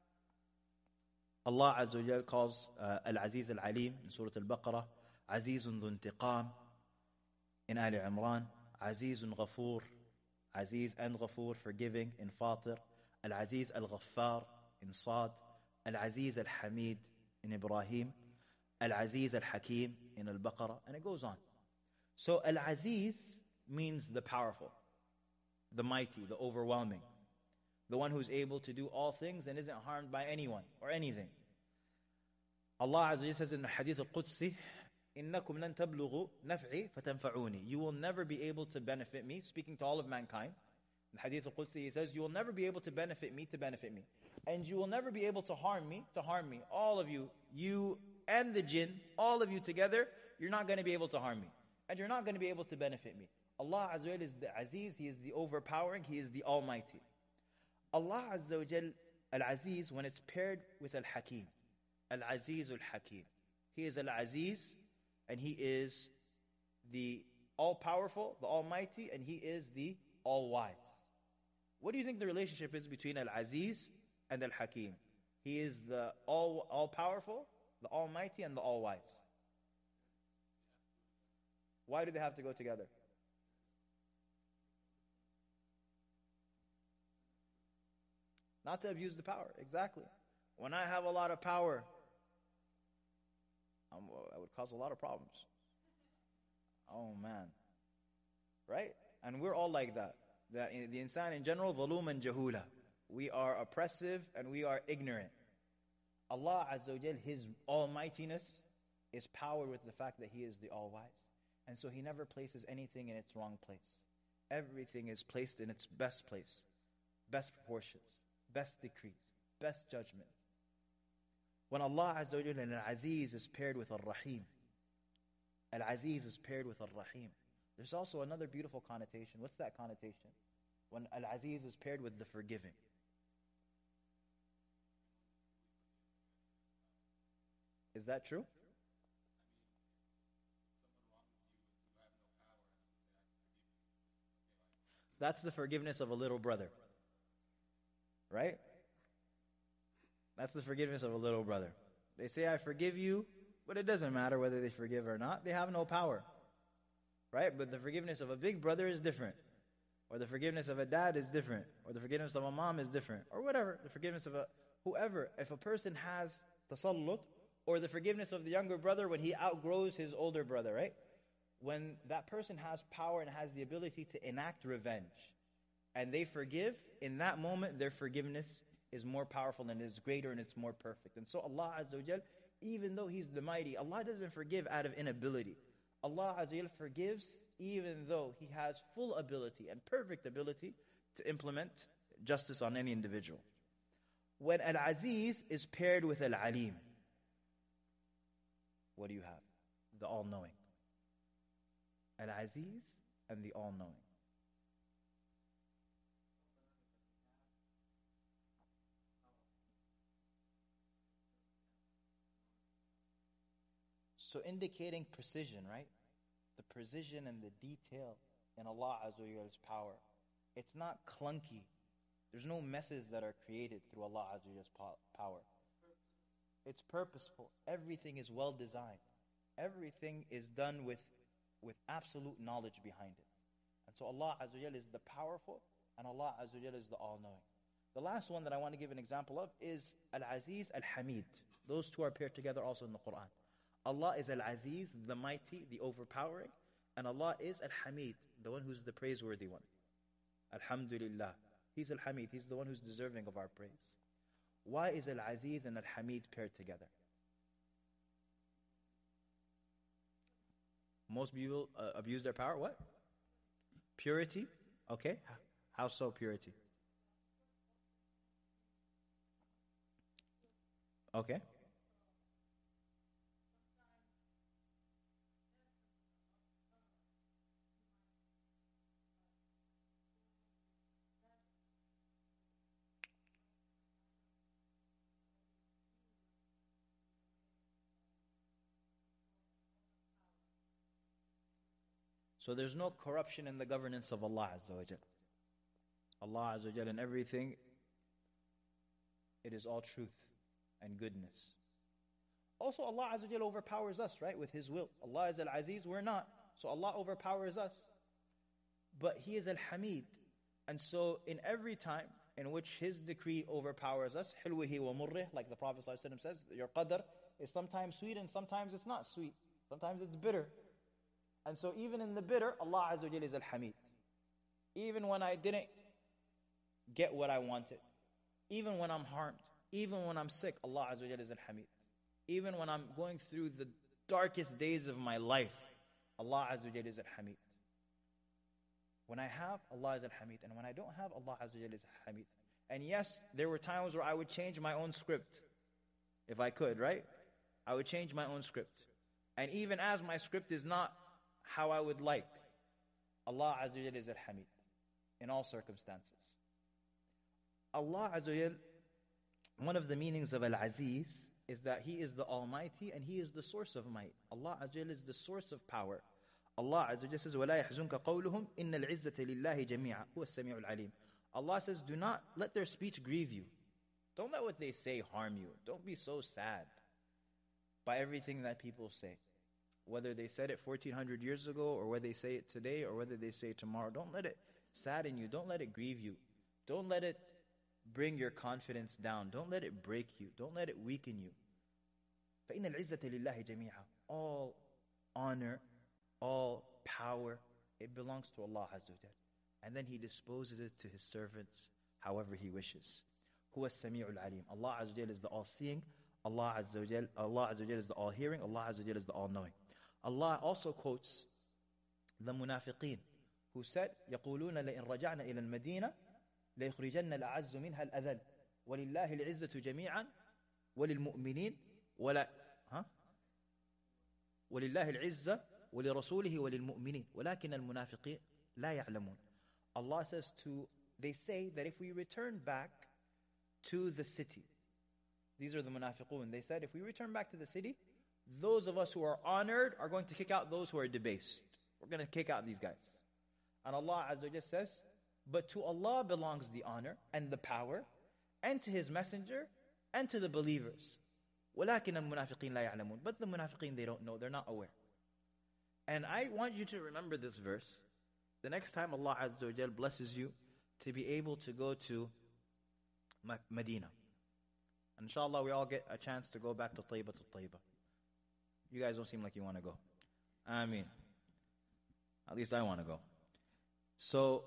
B: Allah Azza wa Jal calls uh, Al-Aziz Al-Alim in Surah Al-Baqarah, Azizun Dhu Intiqam in Ali Imran, Azizun Ghafoor, Aziz and Ghafoor, forgiving in Fatir, Al-Aziz Al-Ghaffar in Sad, Al-Aziz Al-Hamid in Ibrahim, Al-Aziz Al-Hakim in Al-Baqarah, and it goes on. So Al-Aziz means the powerful, the mighty, the overwhelming, the one who's able to do all things and isn't harmed by anyone or anything. Allah Azza wa Jalla says in the Hadith Al-Qudsi, إِنَّكُمْ لَن تَبْلُغُوا نَفْعِي فَتَنْفَعُونِي. You will never be able to benefit me, speaking to all of mankind. In the Hadith Al-Qudsi he says, you will never be able to benefit me to benefit me. And you will never be able to harm me to harm me. All of you, you and the jinn, all of you together, you're not going to be able to harm me. And you're not going to be able to benefit me. Allah Azza wa Jalla is the Aziz, He is the overpowering, He is the Almighty. Allah Azza wa Jal, Al-Aziz, when it's paired with Al-Hakim, Al-Aziz Al-Hakim. He is Al-Aziz, and He is the all-powerful, the Almighty, and He is the all-wise. What do you think the relationship is between Al-Aziz and Al-Hakim? He is the all, all-powerful, the Almighty, and the all-wise. Why do they have to go together? Not to abuse the power, exactly. When I have a lot of power, I'm, I would cause a lot of problems. Oh man. Right? And we're all like that. The, the insan in general, ظلوم and jahula. We are oppressive and we are ignorant. Allah Azza wa Jal, His almightiness is powered with the fact that He is the all-wise. And so He never places anything in its wrong place. Everything is placed in its best place, best proportions, best decrees, best judgment. When Allah Azza wa Jalla and Al-Aziz is paired with Al-Rahim, Al-Aziz is paired with Al-Rahim, there's also another beautiful connotation. What's that connotation? When Al-Aziz is paired with the forgiving. Is that true? That's the forgiveness of a little brother. Right? That's the forgiveness of a little brother. They say, I forgive you, but it doesn't matter whether they forgive or not. They have no power. Right? But the forgiveness of a big brother is different. Or the forgiveness of a dad is different. Or the forgiveness of a mom is different. Or whatever. The forgiveness of a whoever. If a person has tasallut, or the forgiveness of the younger brother when he outgrows his older brother, right? When that person has power and has the ability to enact revenge, and they forgive, in that moment their forgiveness is more powerful and is greater and it's more perfect. And so Allah Azza wa Jal, even though He's the mighty, Allah doesn't forgive out of inability. Allah Azza wa Jal forgives even though He has full ability and perfect ability to implement justice on any individual. When Al-Aziz is paired with Al-Alim, what do you have? The all-knowing. Al-Aziz and the all-knowing. So indicating precision, right? The precision and the detail in Allah Azza wa Jalla's power. It's not clunky. There's no messes that are created through Allah Azza wa Jalla's power. It's purposeful. Everything is well designed. Everything is done with, with absolute knowledge behind it. And so Allah Azza wa Jalla is the powerful, and Allah Azza wa Jalla is the all-knowing. The last one that I want to give an example of is Al-Aziz Al-Hamid. Those two are paired together also in the Quran. Allah is Al-Aziz, the mighty, the overpowering, and Allah is Al-Hamid, the one who's the praiseworthy one. Alhamdulillah. He's Al-Hamid. He's the one who's deserving of our praise. Why is Al-Aziz and Al-Hamid paired together? Most people uh, abuse their power. What? Purity. Okay. How so purity? Okay. So there's no corruption in the governance of Allah Azza wa Jal. Allah Azza wa Jal in everything, it is all truth and goodness. Also, Allah Azza wa Jal overpowers us, right, with His will. Allah is Al-Aziz, we're not. So Allah overpowers us. But He is Al-Hamid. And so in every time in which His decree overpowers us, حِلْوِهِ وَمُرِّهِ, like the Prophet ﷺ says, your qadr is sometimes sweet and sometimes it's not sweet. Sometimes it's bitter. And so even in the bitter, Allah Azza wa Jal is Al-Hamid. Even when I didn't get what I wanted, even when I'm harmed, even when I'm sick, Allah Azza wa Jal is Al-Hamid. Even when I'm going through the darkest days of my life, Allah Azza wa Jal is Al-Hamid. When I have, Allah is Al-Hamid. And when I don't have, Allah Azza wa Jal is Al-Hamid. And yes, there were times where I would change my own script. If I could, right? I would change my own script. And even as my script is not how I would like, Allah Azza wa Jal is Al-Hamid in all circumstances. Allah Azza wa Jal, one of the meanings of Al-Aziz is that He is the Almighty and He is the source of might. Allah Azza wa Jal is the source of power. Allah Azza wa Jal says, وَلَا يَحْزُنْكَ قَوْلُهُمْ إِنَّ الْعِزَّةَ لِلَّهِ جَمِيعًا هُوَ السَّمِيعُ الْعَلِيمُ. Allah says, do not let their speech grieve you. Don't let what they say harm you. Don't be so sad by everything that people say. Whether they said it fourteen hundred years ago, or whether they say it today, or whether they say it tomorrow. Don't let it sadden you. Don't let it grieve you. Don't let it bring your confidence down. Don't let it break you. Don't let it weaken you. فَإِنَّ الْعِزَّةَ لِلَّهِ جَمِيعًا. All honor, all power, it belongs to Allah Azza wa Jal. And then He disposes it to His servants however He wishes. هُوَ السَّمِيعُ الْعَلِيمُ. Allah Azza wa Jal is the all-seeing. Allah Azza wa Jal, Allah Azza wa Jal is the all-hearing. Allah Azza wa Jal is the all-knowing. Allah also quotes the munafiqeen who said, يَقُولُونَ لَإِنْ رَجَعْنَا إِلَى الْمَدِينَةِ لَيُخْرِجَنَّ الْأَعَزُّ مِنْهَا الْأَذَلُ وَلِلَّهِ الْعِزَّةُ جَمِيعًا وَلِلْمُؤْمِنِينَ وَلَا ها وَلِلَّهِ الْعِزَّةُ وَلِرَسُولِهِ وَلِلْمُؤْمِنِينَ وَلَكِنَّ الْمُنَافِقِينَ لَا يَعْلَمُونَ. Allah says to, they say that if we return back to the city, these are the munafiqun, they said if we return back to the city, those of us who are honored are going to kick out those who are debased. We're going to kick out these guys. And Allah Azza wa Jalla says, but to Allah belongs the honor and the power, and to His messenger, and to the believers. وَلَكِنَّ الْمُنَافِقِينَ لَا يَعْلَمُونَ. But the munafiqeen, they don't know, they're not aware. And I want you to remember this verse the next time Allah Azza wa Jalla blesses you to be able to go to Medina. And inshallah we all get a chance to go back to Tayba to Tayba. You guys don't seem like you want to go. I mean, at least I want to go. So,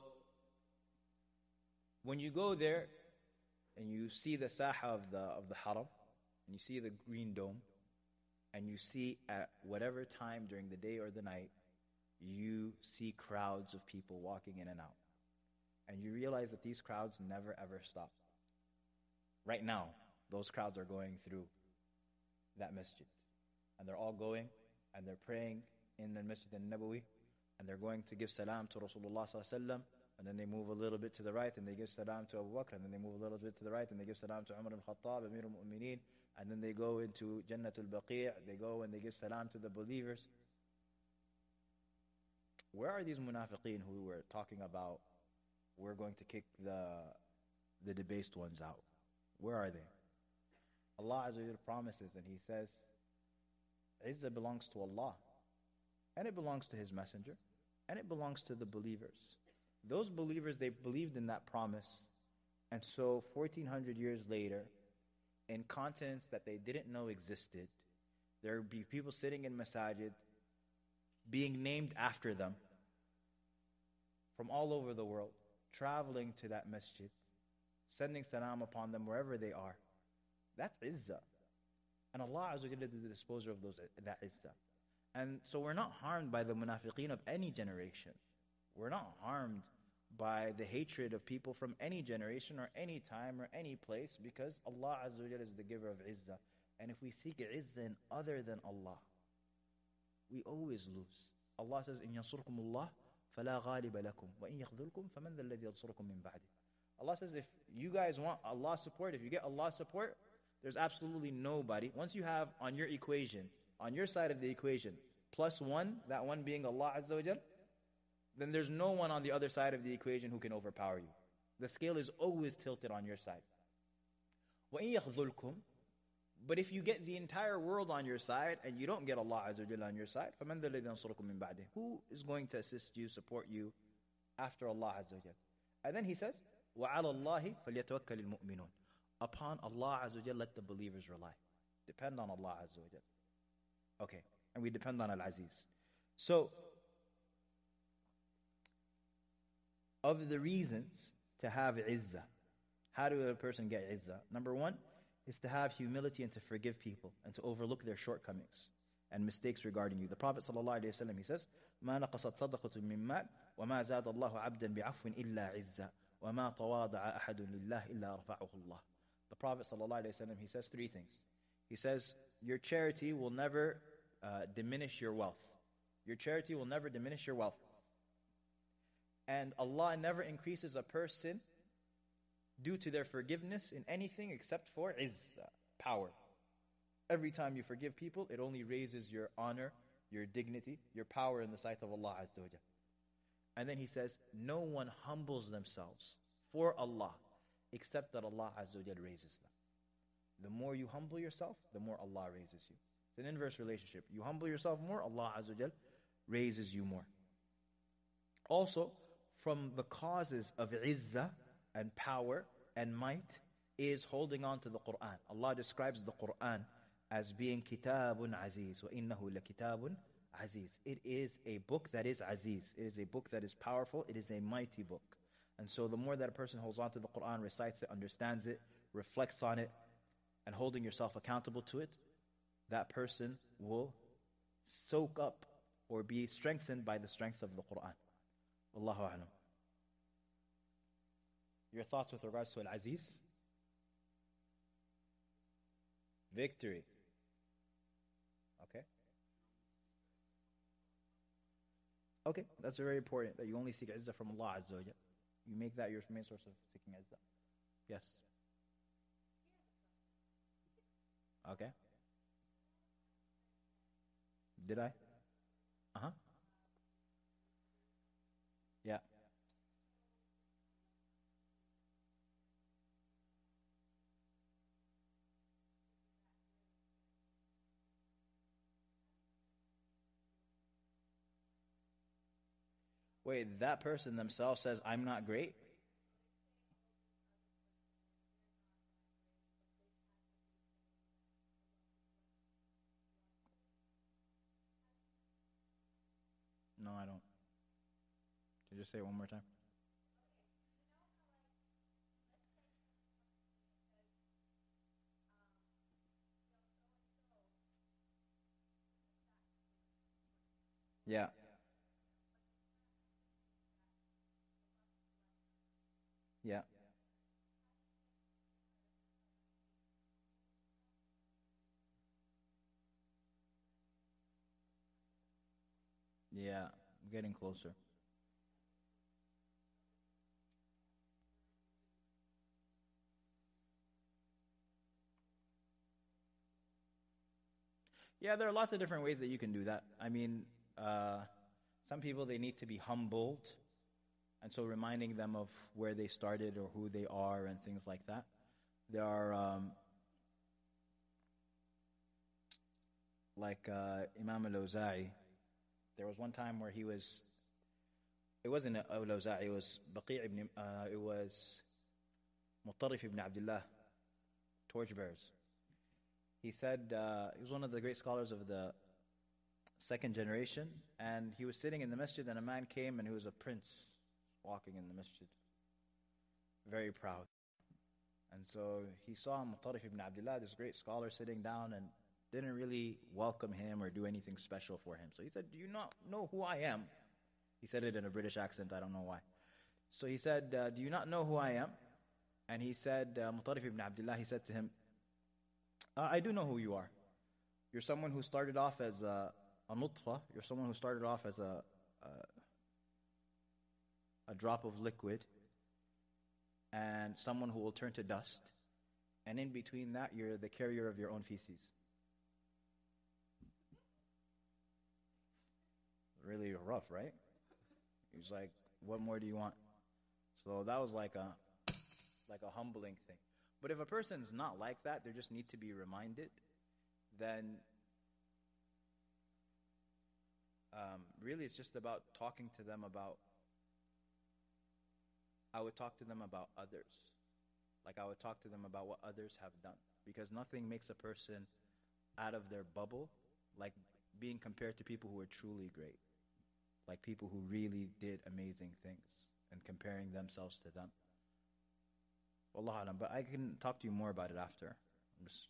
B: when you go there and you see the saha of the of the haram, and you see the green dome, and you see at whatever time during the day or the night, you see crowds of people walking in and out. And you realize that these crowds never ever stop. Right now, those crowds are going through that masjid. And they're all going, and they're praying in the Masjid al-Nabawi, and they're going to give salam to Rasulullah sallallahu alaihi wasallam, and then they move a little bit to the right, and they give salam to Abu Bakr, and then they move a little bit to the right, and they give salam to Umar al-Khattab, Amir al-Mu'mineen, and then they go into Jannatul Baqi', they go and they give salam to the believers. Where are these munafiqeen who were talking about, we're going to kick the the debased ones out? Where are they? Allah Azza wa Jalla promises, and He says, Izzah belongs to Allah, and it belongs to His messenger, and it belongs to the believers. Those believers, they believed in that promise, and so fourteen hundred years later, in continents that they didn't know existed, there would be people sitting in masajid being named after them from all over the world, traveling to that masjid, sending salam upon them wherever they are. That's Izzah. And Allah Azza wa Jalla is the disposer of those, that Izzah. And so we're not harmed by the munafiqeen of any generation. We're not harmed by the hatred of people from any generation or any time or any place, because Allah Azza wa Jalla is the giver of Izzah. And if we seek Izzah in other than Allah, we always lose. Allah says, إِن يَنصُرْكُمُ اللَّهُ فَلَا غَالِبَ لَكُمْ وَإِن يَخْذُلْكُمْ فَمَنْ ذَا الَّذِي يَنصُرُكُمْ مِنْ بَعْدِهِ. Allah says, if you guys want Allah's support, if you get Allah's support, there's absolutely nobody. Once you have on your equation, on your side of the equation, plus one, that one being Allah Azza wa Jal, then there's no one on the other side of the equation who can overpower you. The scale is always tilted on your side. وَإِن يَخْذُلْكُمْ But if you get the entire world on your side and you don't get Allah Azza wa Jalla on your side, فَمَنْ ذَا الَّذِي يَنْصُرُكُم مِّن بَعْدِهِ Who is going to assist you, support you after Allah Azza wa Jalla? And then he says, وَعَلَى اللَّهِ فَلْيَتَوَكَّلِ الْمُؤْمِنُونَ Upon Allah Azza wa Jalla, let the believers rely. Depend on Allah Azza wa Jalla. Okay, and we depend on Al-Aziz. So, of the reasons to have izzah, how do a person get izzah? Number one is to have humility and to forgive people and to overlook their shortcomings and mistakes regarding you. The Prophet ﷺ, he says, مَا نَقَصَتْ صَدَقَةٌ مِّن مَّالٍ وَمَا زَادَ اللَّهُ عَبْدًا بِعَفْوٍ إِلَّا عِزًّا وَمَا تَوَاضَعَ أَحَدٌ لِلَّهِ إِلَّا رَفَعَهُ اللَّهُ The Prophet ﷺ, he says three things. He says, your charity will never uh, diminish your wealth. Your charity will never diminish your wealth. And Allah never increases a person due to their forgiveness in anything except for izzah, power. Every time you forgive people, it only raises your honor, your dignity, your power in the sight of Allah Azza wa Jalla. And then he says, no one humbles themselves for Allah except that Allah Azza wa Jalla raises them. The more you humble yourself, the more Allah raises you. It's an inverse relationship. You humble yourself more, Allah Azza wa Jalla raises you more. Also, from the causes of izzah and power and might is holding on to the Qur'an. Allah describes the Qur'an as being kitabun aziz. وَإِنَّهُ لَكِتَابٌ aziz. It is a book that is aziz. It is a book that is powerful. It is a mighty book. And so the more that a person holds on to the Qur'an, recites it, understands it, reflects on it, and holding yourself accountable to it, that person will soak up or be strengthened by the strength of the Qur'an. Wallahu a'lam. Your thoughts with regards to Al-Aziz? Victory. Okay. Okay, that's very important, that you only seek izzah from Allah Azza wa Jalla. You make that your main source of seeking izzah. Yes. Okay. Did I? Uh-huh. Yeah. Wait, that person themselves says, I'm not great? No, I don't. Can you just say it one more time? Yeah. Yeah. Yeah, I'm getting closer. Yeah, there are lots of different ways that you can do that. I mean, uh, some people, they need to be humbled. And so reminding them of where they started or who they are and things like that. There are, um, like uh, Imam al-Awza'i. There was one time where he was, it wasn't al-Awza'i, it was Baqi' ibn, uh, it was Muttarif ibn Abdullah, torchbearers. He said, uh, he was one of the great scholars of the second generation, and he was sitting in the masjid and a man came and he was a prince walking in the masjid, very proud. And so he saw Muttarif ibn Abdullah, this great scholar, sitting down and didn't really welcome him or do anything special for him. So he said, do you not know who I am? He said it in a British accent, I don't know why. So he said, uh, do you not know who I am? And he said, uh, Muttarif ibn Abdullah, he said to him, uh, I do know who you are. You're someone who started off as a, a nutfa, you're someone who started off as a, a a drop of liquid, and someone who will turn to dust, and in between that, you're the carrier of your own feces. Really rough, right? He's like, what more do you want? So that was like a like a humbling thing. But if a person's not like that, they just need to be reminded, then um, really it's just about talking to them about, I would talk to them about others. Like I would talk to them about what others have done. Because nothing makes a person out of their bubble like being compared to people who are truly great. Like people who really did amazing things and comparing themselves to them. Wallahu alam, but I can talk to you more about it after. I'm just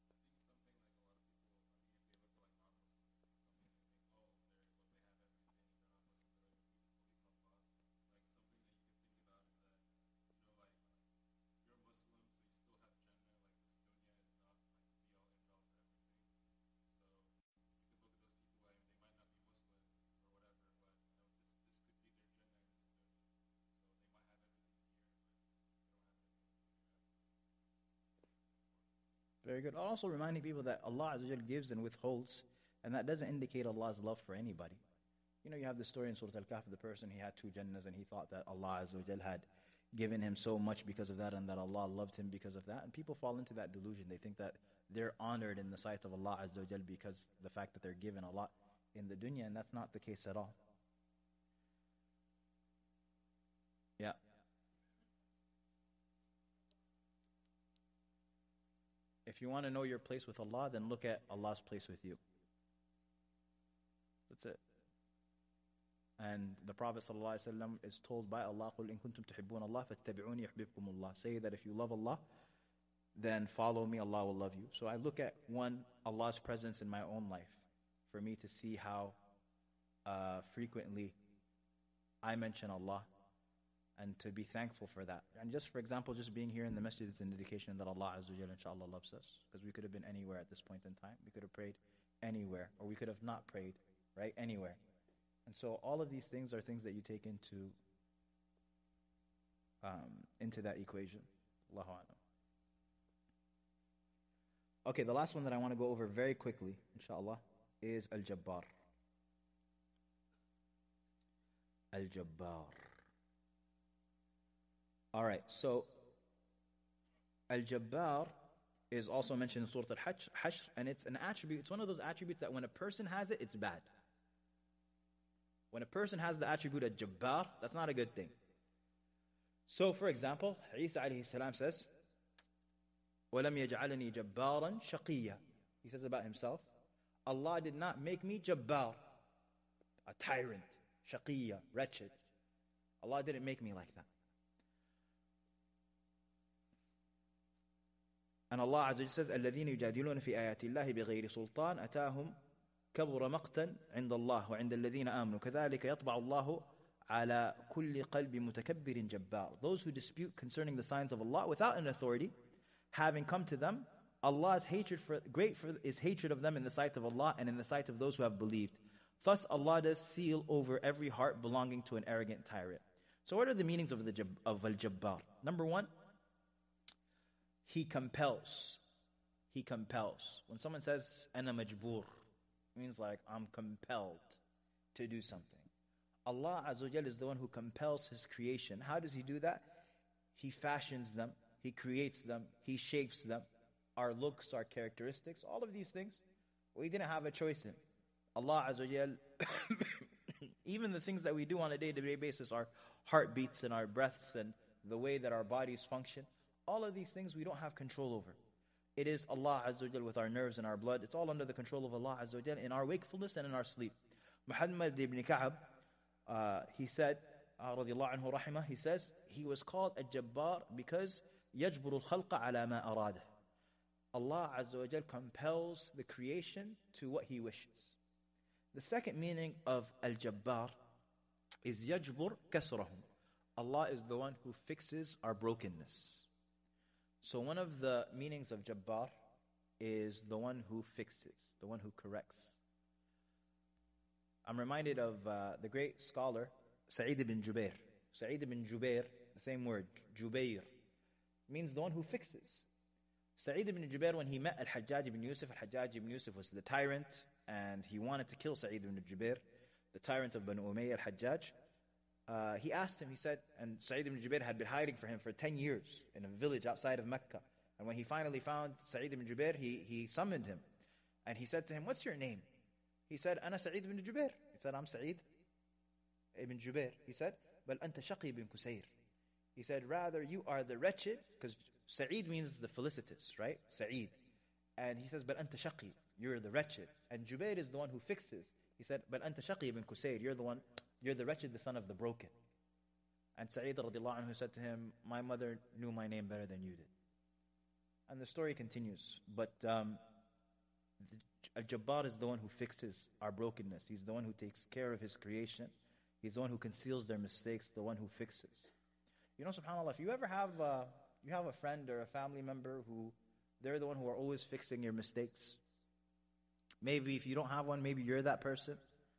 B: very good. Also reminding people that Allah Azza wa Jal gives and withholds, and that doesn't indicate Allah's love for anybody. You know, you have the story in Surah Al-Kahf, the person, he had two Jannahs and he thought that Allah Azza wa Jal had given him so much because of that and that Allah loved him because of that. And people fall into that delusion. They think that they're honored in the sight of Allah Azza wa Jal because the fact that they're given a lot in the dunya, and that's not the case at all. Yeah. If you want to know your place with Allah, then look at Allah's place with you. That's it. And the Prophet ﷺ is told by Allah, قُلْ إِن كُنْتُمْ تُحِبُّونَ اللَّهَ فَاتَّبِعُونِي يُحْبِبْكُمُ اللَّهِ. Say that if you love Allah, then follow me, Allah will love you. So I look at, one, Allah's presence in my own life, for me to see how uh, frequently I mention Allah, and to be thankful for that. And just for example, just being here in the masjid is an indication that Allah Azza wa Jalla inshallah loves us. Because we could have been anywhere at this point in time. We could have prayed anywhere. Or we could have not prayed, right? Anywhere. And so all of these things are things that you take into um, into that equation. Allahu A'lam. Okay, the last one that I want to go over very quickly, inshallah, is Al-Jabbar. Al-Jabbar. Alright, so Al-Jabbar is also mentioned in Surah Al-Hashr, and it's an attribute, it's one of those attributes that when a person has it, it's bad. When a person has the attribute of Jabbar, that's not a good thing. So, for example, Isa alayhi salam says, وَلَمْ يَجْعَلَنِي جَبَّارًا شَقِيًّا. He says about himself, Allah did not make me Jabbar, a tyrant, shaqiyya, wretched. Allah didn't make me like that. And Allah Azza wa Jalla says, الَّذِينَ يُجَادِلُونَ فِي آيَاتِ اللَّهِ بِغَيْرِ سُلْطَانٍ أَتَاهُمْ كَبُرَ مَقْتًا عِنْدَ اللَّهِ وَعِنْدَ الَّذِينَ آمَنُوا كَذَلِكَ يَطْبَعُ اللَّهُ عَلَى كُلِّ قَلْبِ مُتَكَبِّرٍ جَبَّارٍ. Those who dispute concerning the signs of Allah without an authority, having come to them, Allah's hatred for great for is hatred of them in the sight of Allah and in the sight of those who have believed. Thus Allah does seal over every heart belonging to an arrogant tyrant. So what are the meanings of the of Al-Jabbar? Number one, he compels. He compels. When someone says, Ana majboor, it means like, I'm compelled to do something. Allah Azza wa Jal is the one who compels His creation. How does He do that? He fashions them. He creates them. He shapes them. Our looks, our characteristics, all of these things, we didn't have a choice in. Allah Azza wa Jal, even the things that we do on a day-to-day basis, our heartbeats and our breaths and the way that our bodies function, all of these things we don't have control over. It is Allah Azza wa Jal with our nerves and our blood. It's all under the control of Allah Azza wa Jal in our wakefulness and in our sleep. Muhammad ibn Ka'ab, uh, he said, uh, radiallahu anhu rahimah, he says, he was called a Jabbar because يَجْبُرُ الْخَلْقَ عَلَى مَا أَرَادَهُ. Allah Azza wa Jal compels the creation to what He wishes. The second meaning of Al-Jabbar is يَجْبُرْ كَسْرَهُمْ. Allah is the one who fixes our brokenness. So one of the meanings of Jabbar is the one who fixes, the one who corrects. I'm reminded of uh, the great scholar Sa'id ibn Jubair. Sa'id ibn Jubair, the same word, Jubair, means the one who fixes. Sa'id ibn Jubair, when he met Al-Hajjaj ibn Yusuf, Al-Hajjaj ibn Yusuf was the tyrant, and he wanted to kill Sa'id ibn Jubair, the tyrant of Banu Umayyah Al-Hajjaj. uh, he asked him, he said, and Sa'id ibn Jubair had been hiding for him for ten years in a village outside of Mecca. And when he finally found Sa'id ibn Jubair, he, he summoned him. And he said to him, what's your name? He said, Ana Sa'id ibn Jubair. He said, I'm Sa'id ibn Jubair. He said, Bal anta Shaqi ibn Qusayr. He said, rather you are the wretched, because Sa'id means the felicitous, right? Sa'id. And he says, Bal anta Shaqi, you're the wretched. And Jubair is the one who fixes. He said, Bal anta Shaqi ibn Qusayr, you're the one, you're the wretched, the son of the broken. And Sa'id radiallahu anhu said to him, my mother knew my name better than you did. And the story continues. But um, Al-Jabbar is the one who fixes our brokenness. He's the one who takes care of his creation. He's the one who conceals their mistakes, the one who fixes. You know, subhanAllah, if you ever have uh, you have a friend or a family member who they're the one who are always fixing your mistakes. Maybe if you don't have one, maybe you're that person.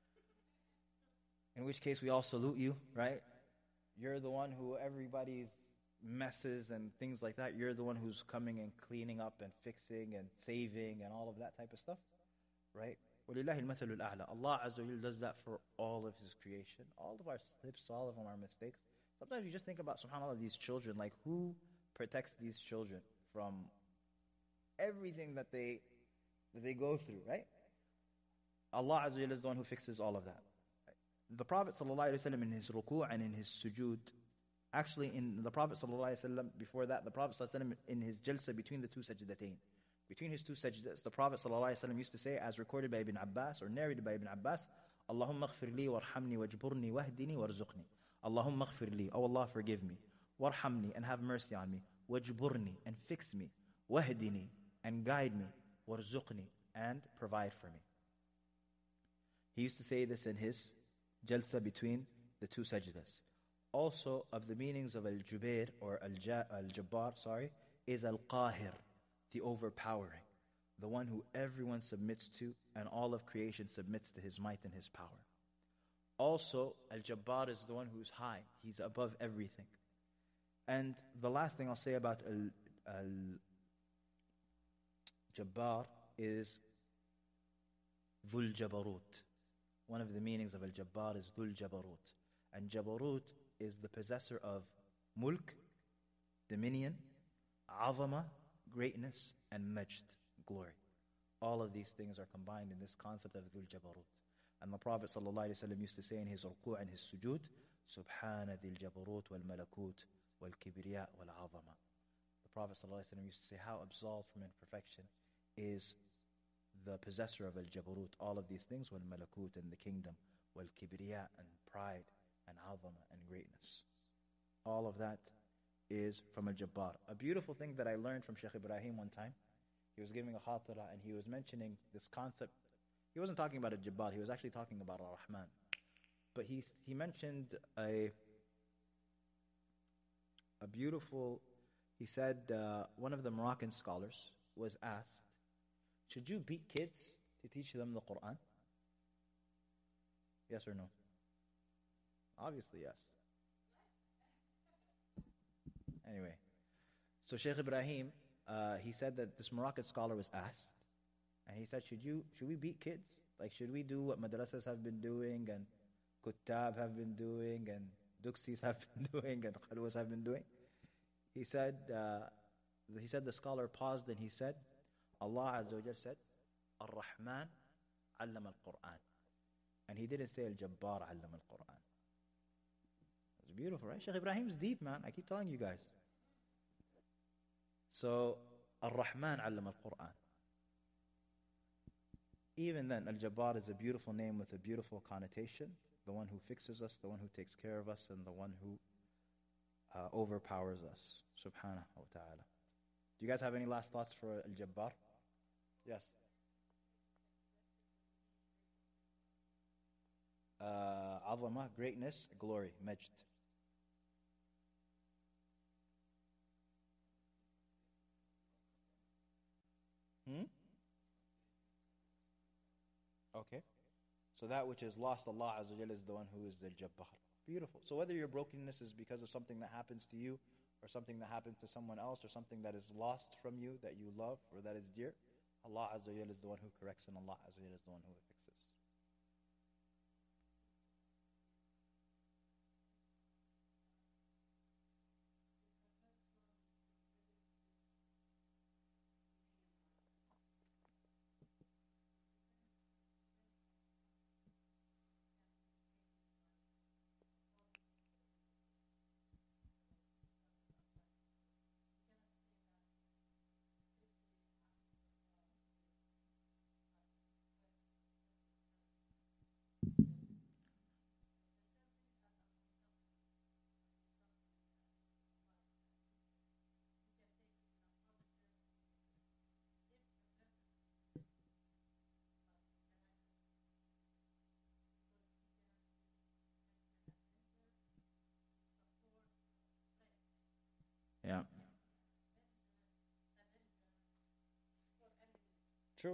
B: In which case we all salute you, right? You're the one who everybody's messes and things like that. You're the one who's coming and cleaning up and fixing and saving and all of that type of stuff, right? وَلِلَّهِ الْمَثَلُ الْأَعْلَى. Allah Azza wa Jal does that for all of His creation. All of our slips, all of our mistakes. Sometimes you just think about, subhanAllah, these children, like who protects these children from everything that they that they go through, right? Allah Azza wa Jal is the one who fixes all of that. The Prophet ﷺ in his ruku' and in his sujood, actually in the Prophet ﷺ, before that, the Prophet ﷺ in his jalsa between the two sajdatain, between his two sajdas, the Prophet ﷺ used to say, as recorded by Ibn Abbas or narrated by Ibn Abbas, Allahumma aghfir li warhamni wajburni wahdini warzuqni. Allahumma aghfir li, oh Allah forgive me, warhamni and have mercy on me, wajburni and fix me, wahdini and guide me, warzuqni and provide for me. He used to say this in his jalsa between the two sajdas. Also, of the meanings of Al-Jubair or Al-Jabbar, sorry, is Al-Qahir, the overpowering, the one who everyone submits to and all of creation submits to his might and his power. Also, Al-Jabbar is the one who's high. He's above everything. And the last thing I'll say about Al-Jabbar is Dhul Jabarut. One of the meanings of Al-Jabbar is Dhul Jabarut. And Jabarut is the possessor of mulk, dominion, azama, greatness, and majd, glory. All of these things are combined in this concept of Dhul Jabarut. And the Prophet ﷺ used to say in his ruku' and his sujood, Subhana dhil Jabarut wal malakut wal kibriya wal azama. The Prophet ﷺ used to say how absolved from imperfection is the possessor of al-Jabarut, all of these things, wal malakut and the kingdom, wal kibriya and pride, and azama and greatness. All of that is from Al-Jabbar. A beautiful thing that I learned from Shaykh Ibrahim one time, he was giving a khatira and he was mentioning this concept. He wasn't talking about Al-Jabbar, he was actually talking about Ar-Rahman. But he he mentioned a a beautiful, he said uh, one of the Moroccan scholars was asked, should you beat kids to teach them the Quran? Yes or no? Obviously, yes. Anyway, so Shaykh Ibrahim, uh, he said that this Moroccan scholar was asked, and he said, should you, should we beat kids? Like, should we do what madrasas have been doing, and Kuttab have been doing, and Duksis have been doing, and Khalwas have been doing? He said, uh, he said the scholar paused and he said, Allah Azza wa Jal said, Ar-Rahman allama al-Quran. And he didn't say Al-Jabbar allama al-Quran. It's beautiful, right? Shaykh Ibrahim's deep, man. I keep telling you guys. So, Ar-Rahman allama al-Quran. Even then, Al-Jabbar is a beautiful name with a beautiful connotation. The one who fixes us, the one who takes care of us, and the one who uh, overpowers us. Subhanahu wa ta'ala. Do you guys have any last thoughts for Al-Jabbar? Yes. Uh, Azama, greatness, glory, majd. Hmm? Okay. So that which is lost, Allah Azza wa Jalla is the one who is the Jabbar. Beautiful. So whether your brokenness is because of something that happens to you, or something that happens to someone else, or something that is lost from you, that you love, or that is dear, Allah Azza wa Jalla is the one who corrects, and Allah Azza wa Jalla is the one who fixes. True.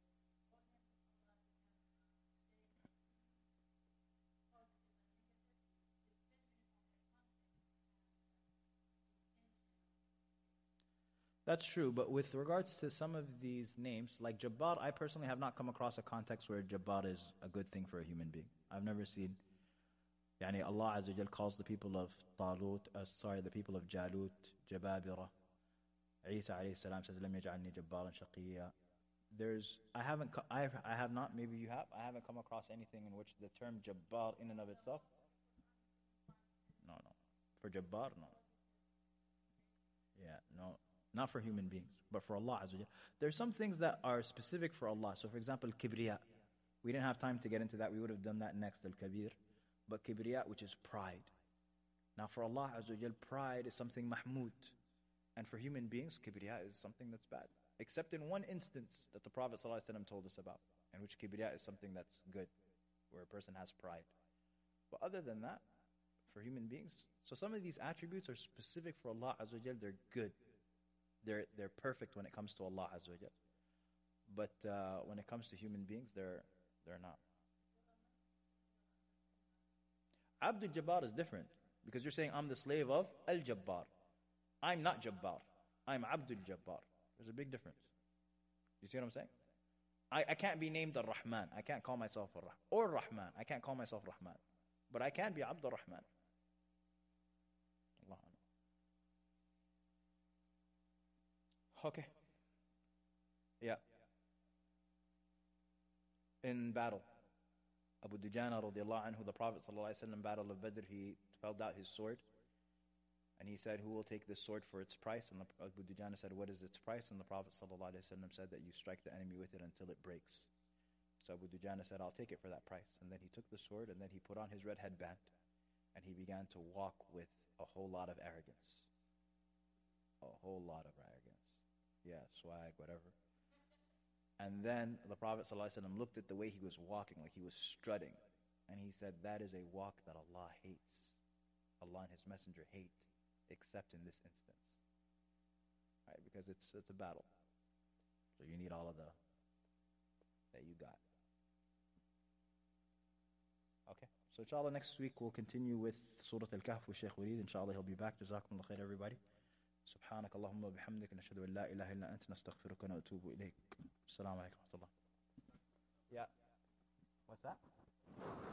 B: That's true, but with regards to some of these names, like Jabbar, I personally have not come across a context where Jabbar is a good thing for a human being. I've never seen. Yani Allah Azza wa Jal calls the people of Talut, uh, sorry, the people of Jalut, Jababira. Isa alayhi salam says, "Lam yaj'alni jabbaran shaqiyya." There's, I haven't, co- I, I have not. Maybe you have. I haven't come across anything in which the term Jabbar, in and of itself. No, no. For Jabbar, no. Yeah, no. Not for human beings, but for Allah Azza wa Jal. There's some things that are specific for Allah. So, for example, Kibriya. We didn't have time to get into that. We would have done that next, Al-Kabir. But Kibriya, which is pride. Now, for Allah Azza wa Jal, pride is something mahmud. And for human beings, Kibriya is something that's bad. Except in one instance that the Prophet ﷺ told us about, in which Kibriya is something that's good, where a person has pride. But other than that, for human beings, so some of these attributes are specific for Allah Azza wa Jal. They're good. They're they're perfect when it comes to Allah Azza wa Jal. But uh, when it comes to human beings, they're they're not. Abdul Jabbar is different because you're saying I'm the slave of Al Jabbar. I'm not Jabbar. I'm Abdul Jabbar. There's a big difference. You see what I'm saying? I, I can't be named Ar Rahman. I can't call myself Ar Rahman. Or Rahman. I can't call myself Rahman. But I can be Abdul Rahman. Allah. Okay. Yeah. In battle, Abu Dujana radiallahu anhu, the Prophet sallallahu alaihi wasallam, battle of Badr, he held out his sword and he said, "Who will take this sword for its price?" And the, Abu Dujana said, "What is its price?" And the Prophet sallallahu alaihi wasallam said that you strike the enemy with it until it breaks. So Abu Dujana said, "I'll take it for that price." And then he took the sword and then he put on his red headband and he began to walk with a whole lot of arrogance. A whole lot of arrogance. Yeah, swag, whatever. And then the Prophet ﷺ looked at the way he was walking, like he was strutting. And he said, that is a walk that Allah hates. Allah and His Messenger hate, except in this instance. Right? Because it's it's a battle. So you need all of the that you got. Okay. So inshallah next week we'll continue with Surah Al-Kahf with Shaykh Walid. Inshallah he'll be back. Jazakumullah khair everybody. سبحانك اللهم وبحمدك نشهد أن لا إله إلا أنت نستغفرك ونتوب إليك. السلام عليكم ورحمة الله. Yeah. What's that?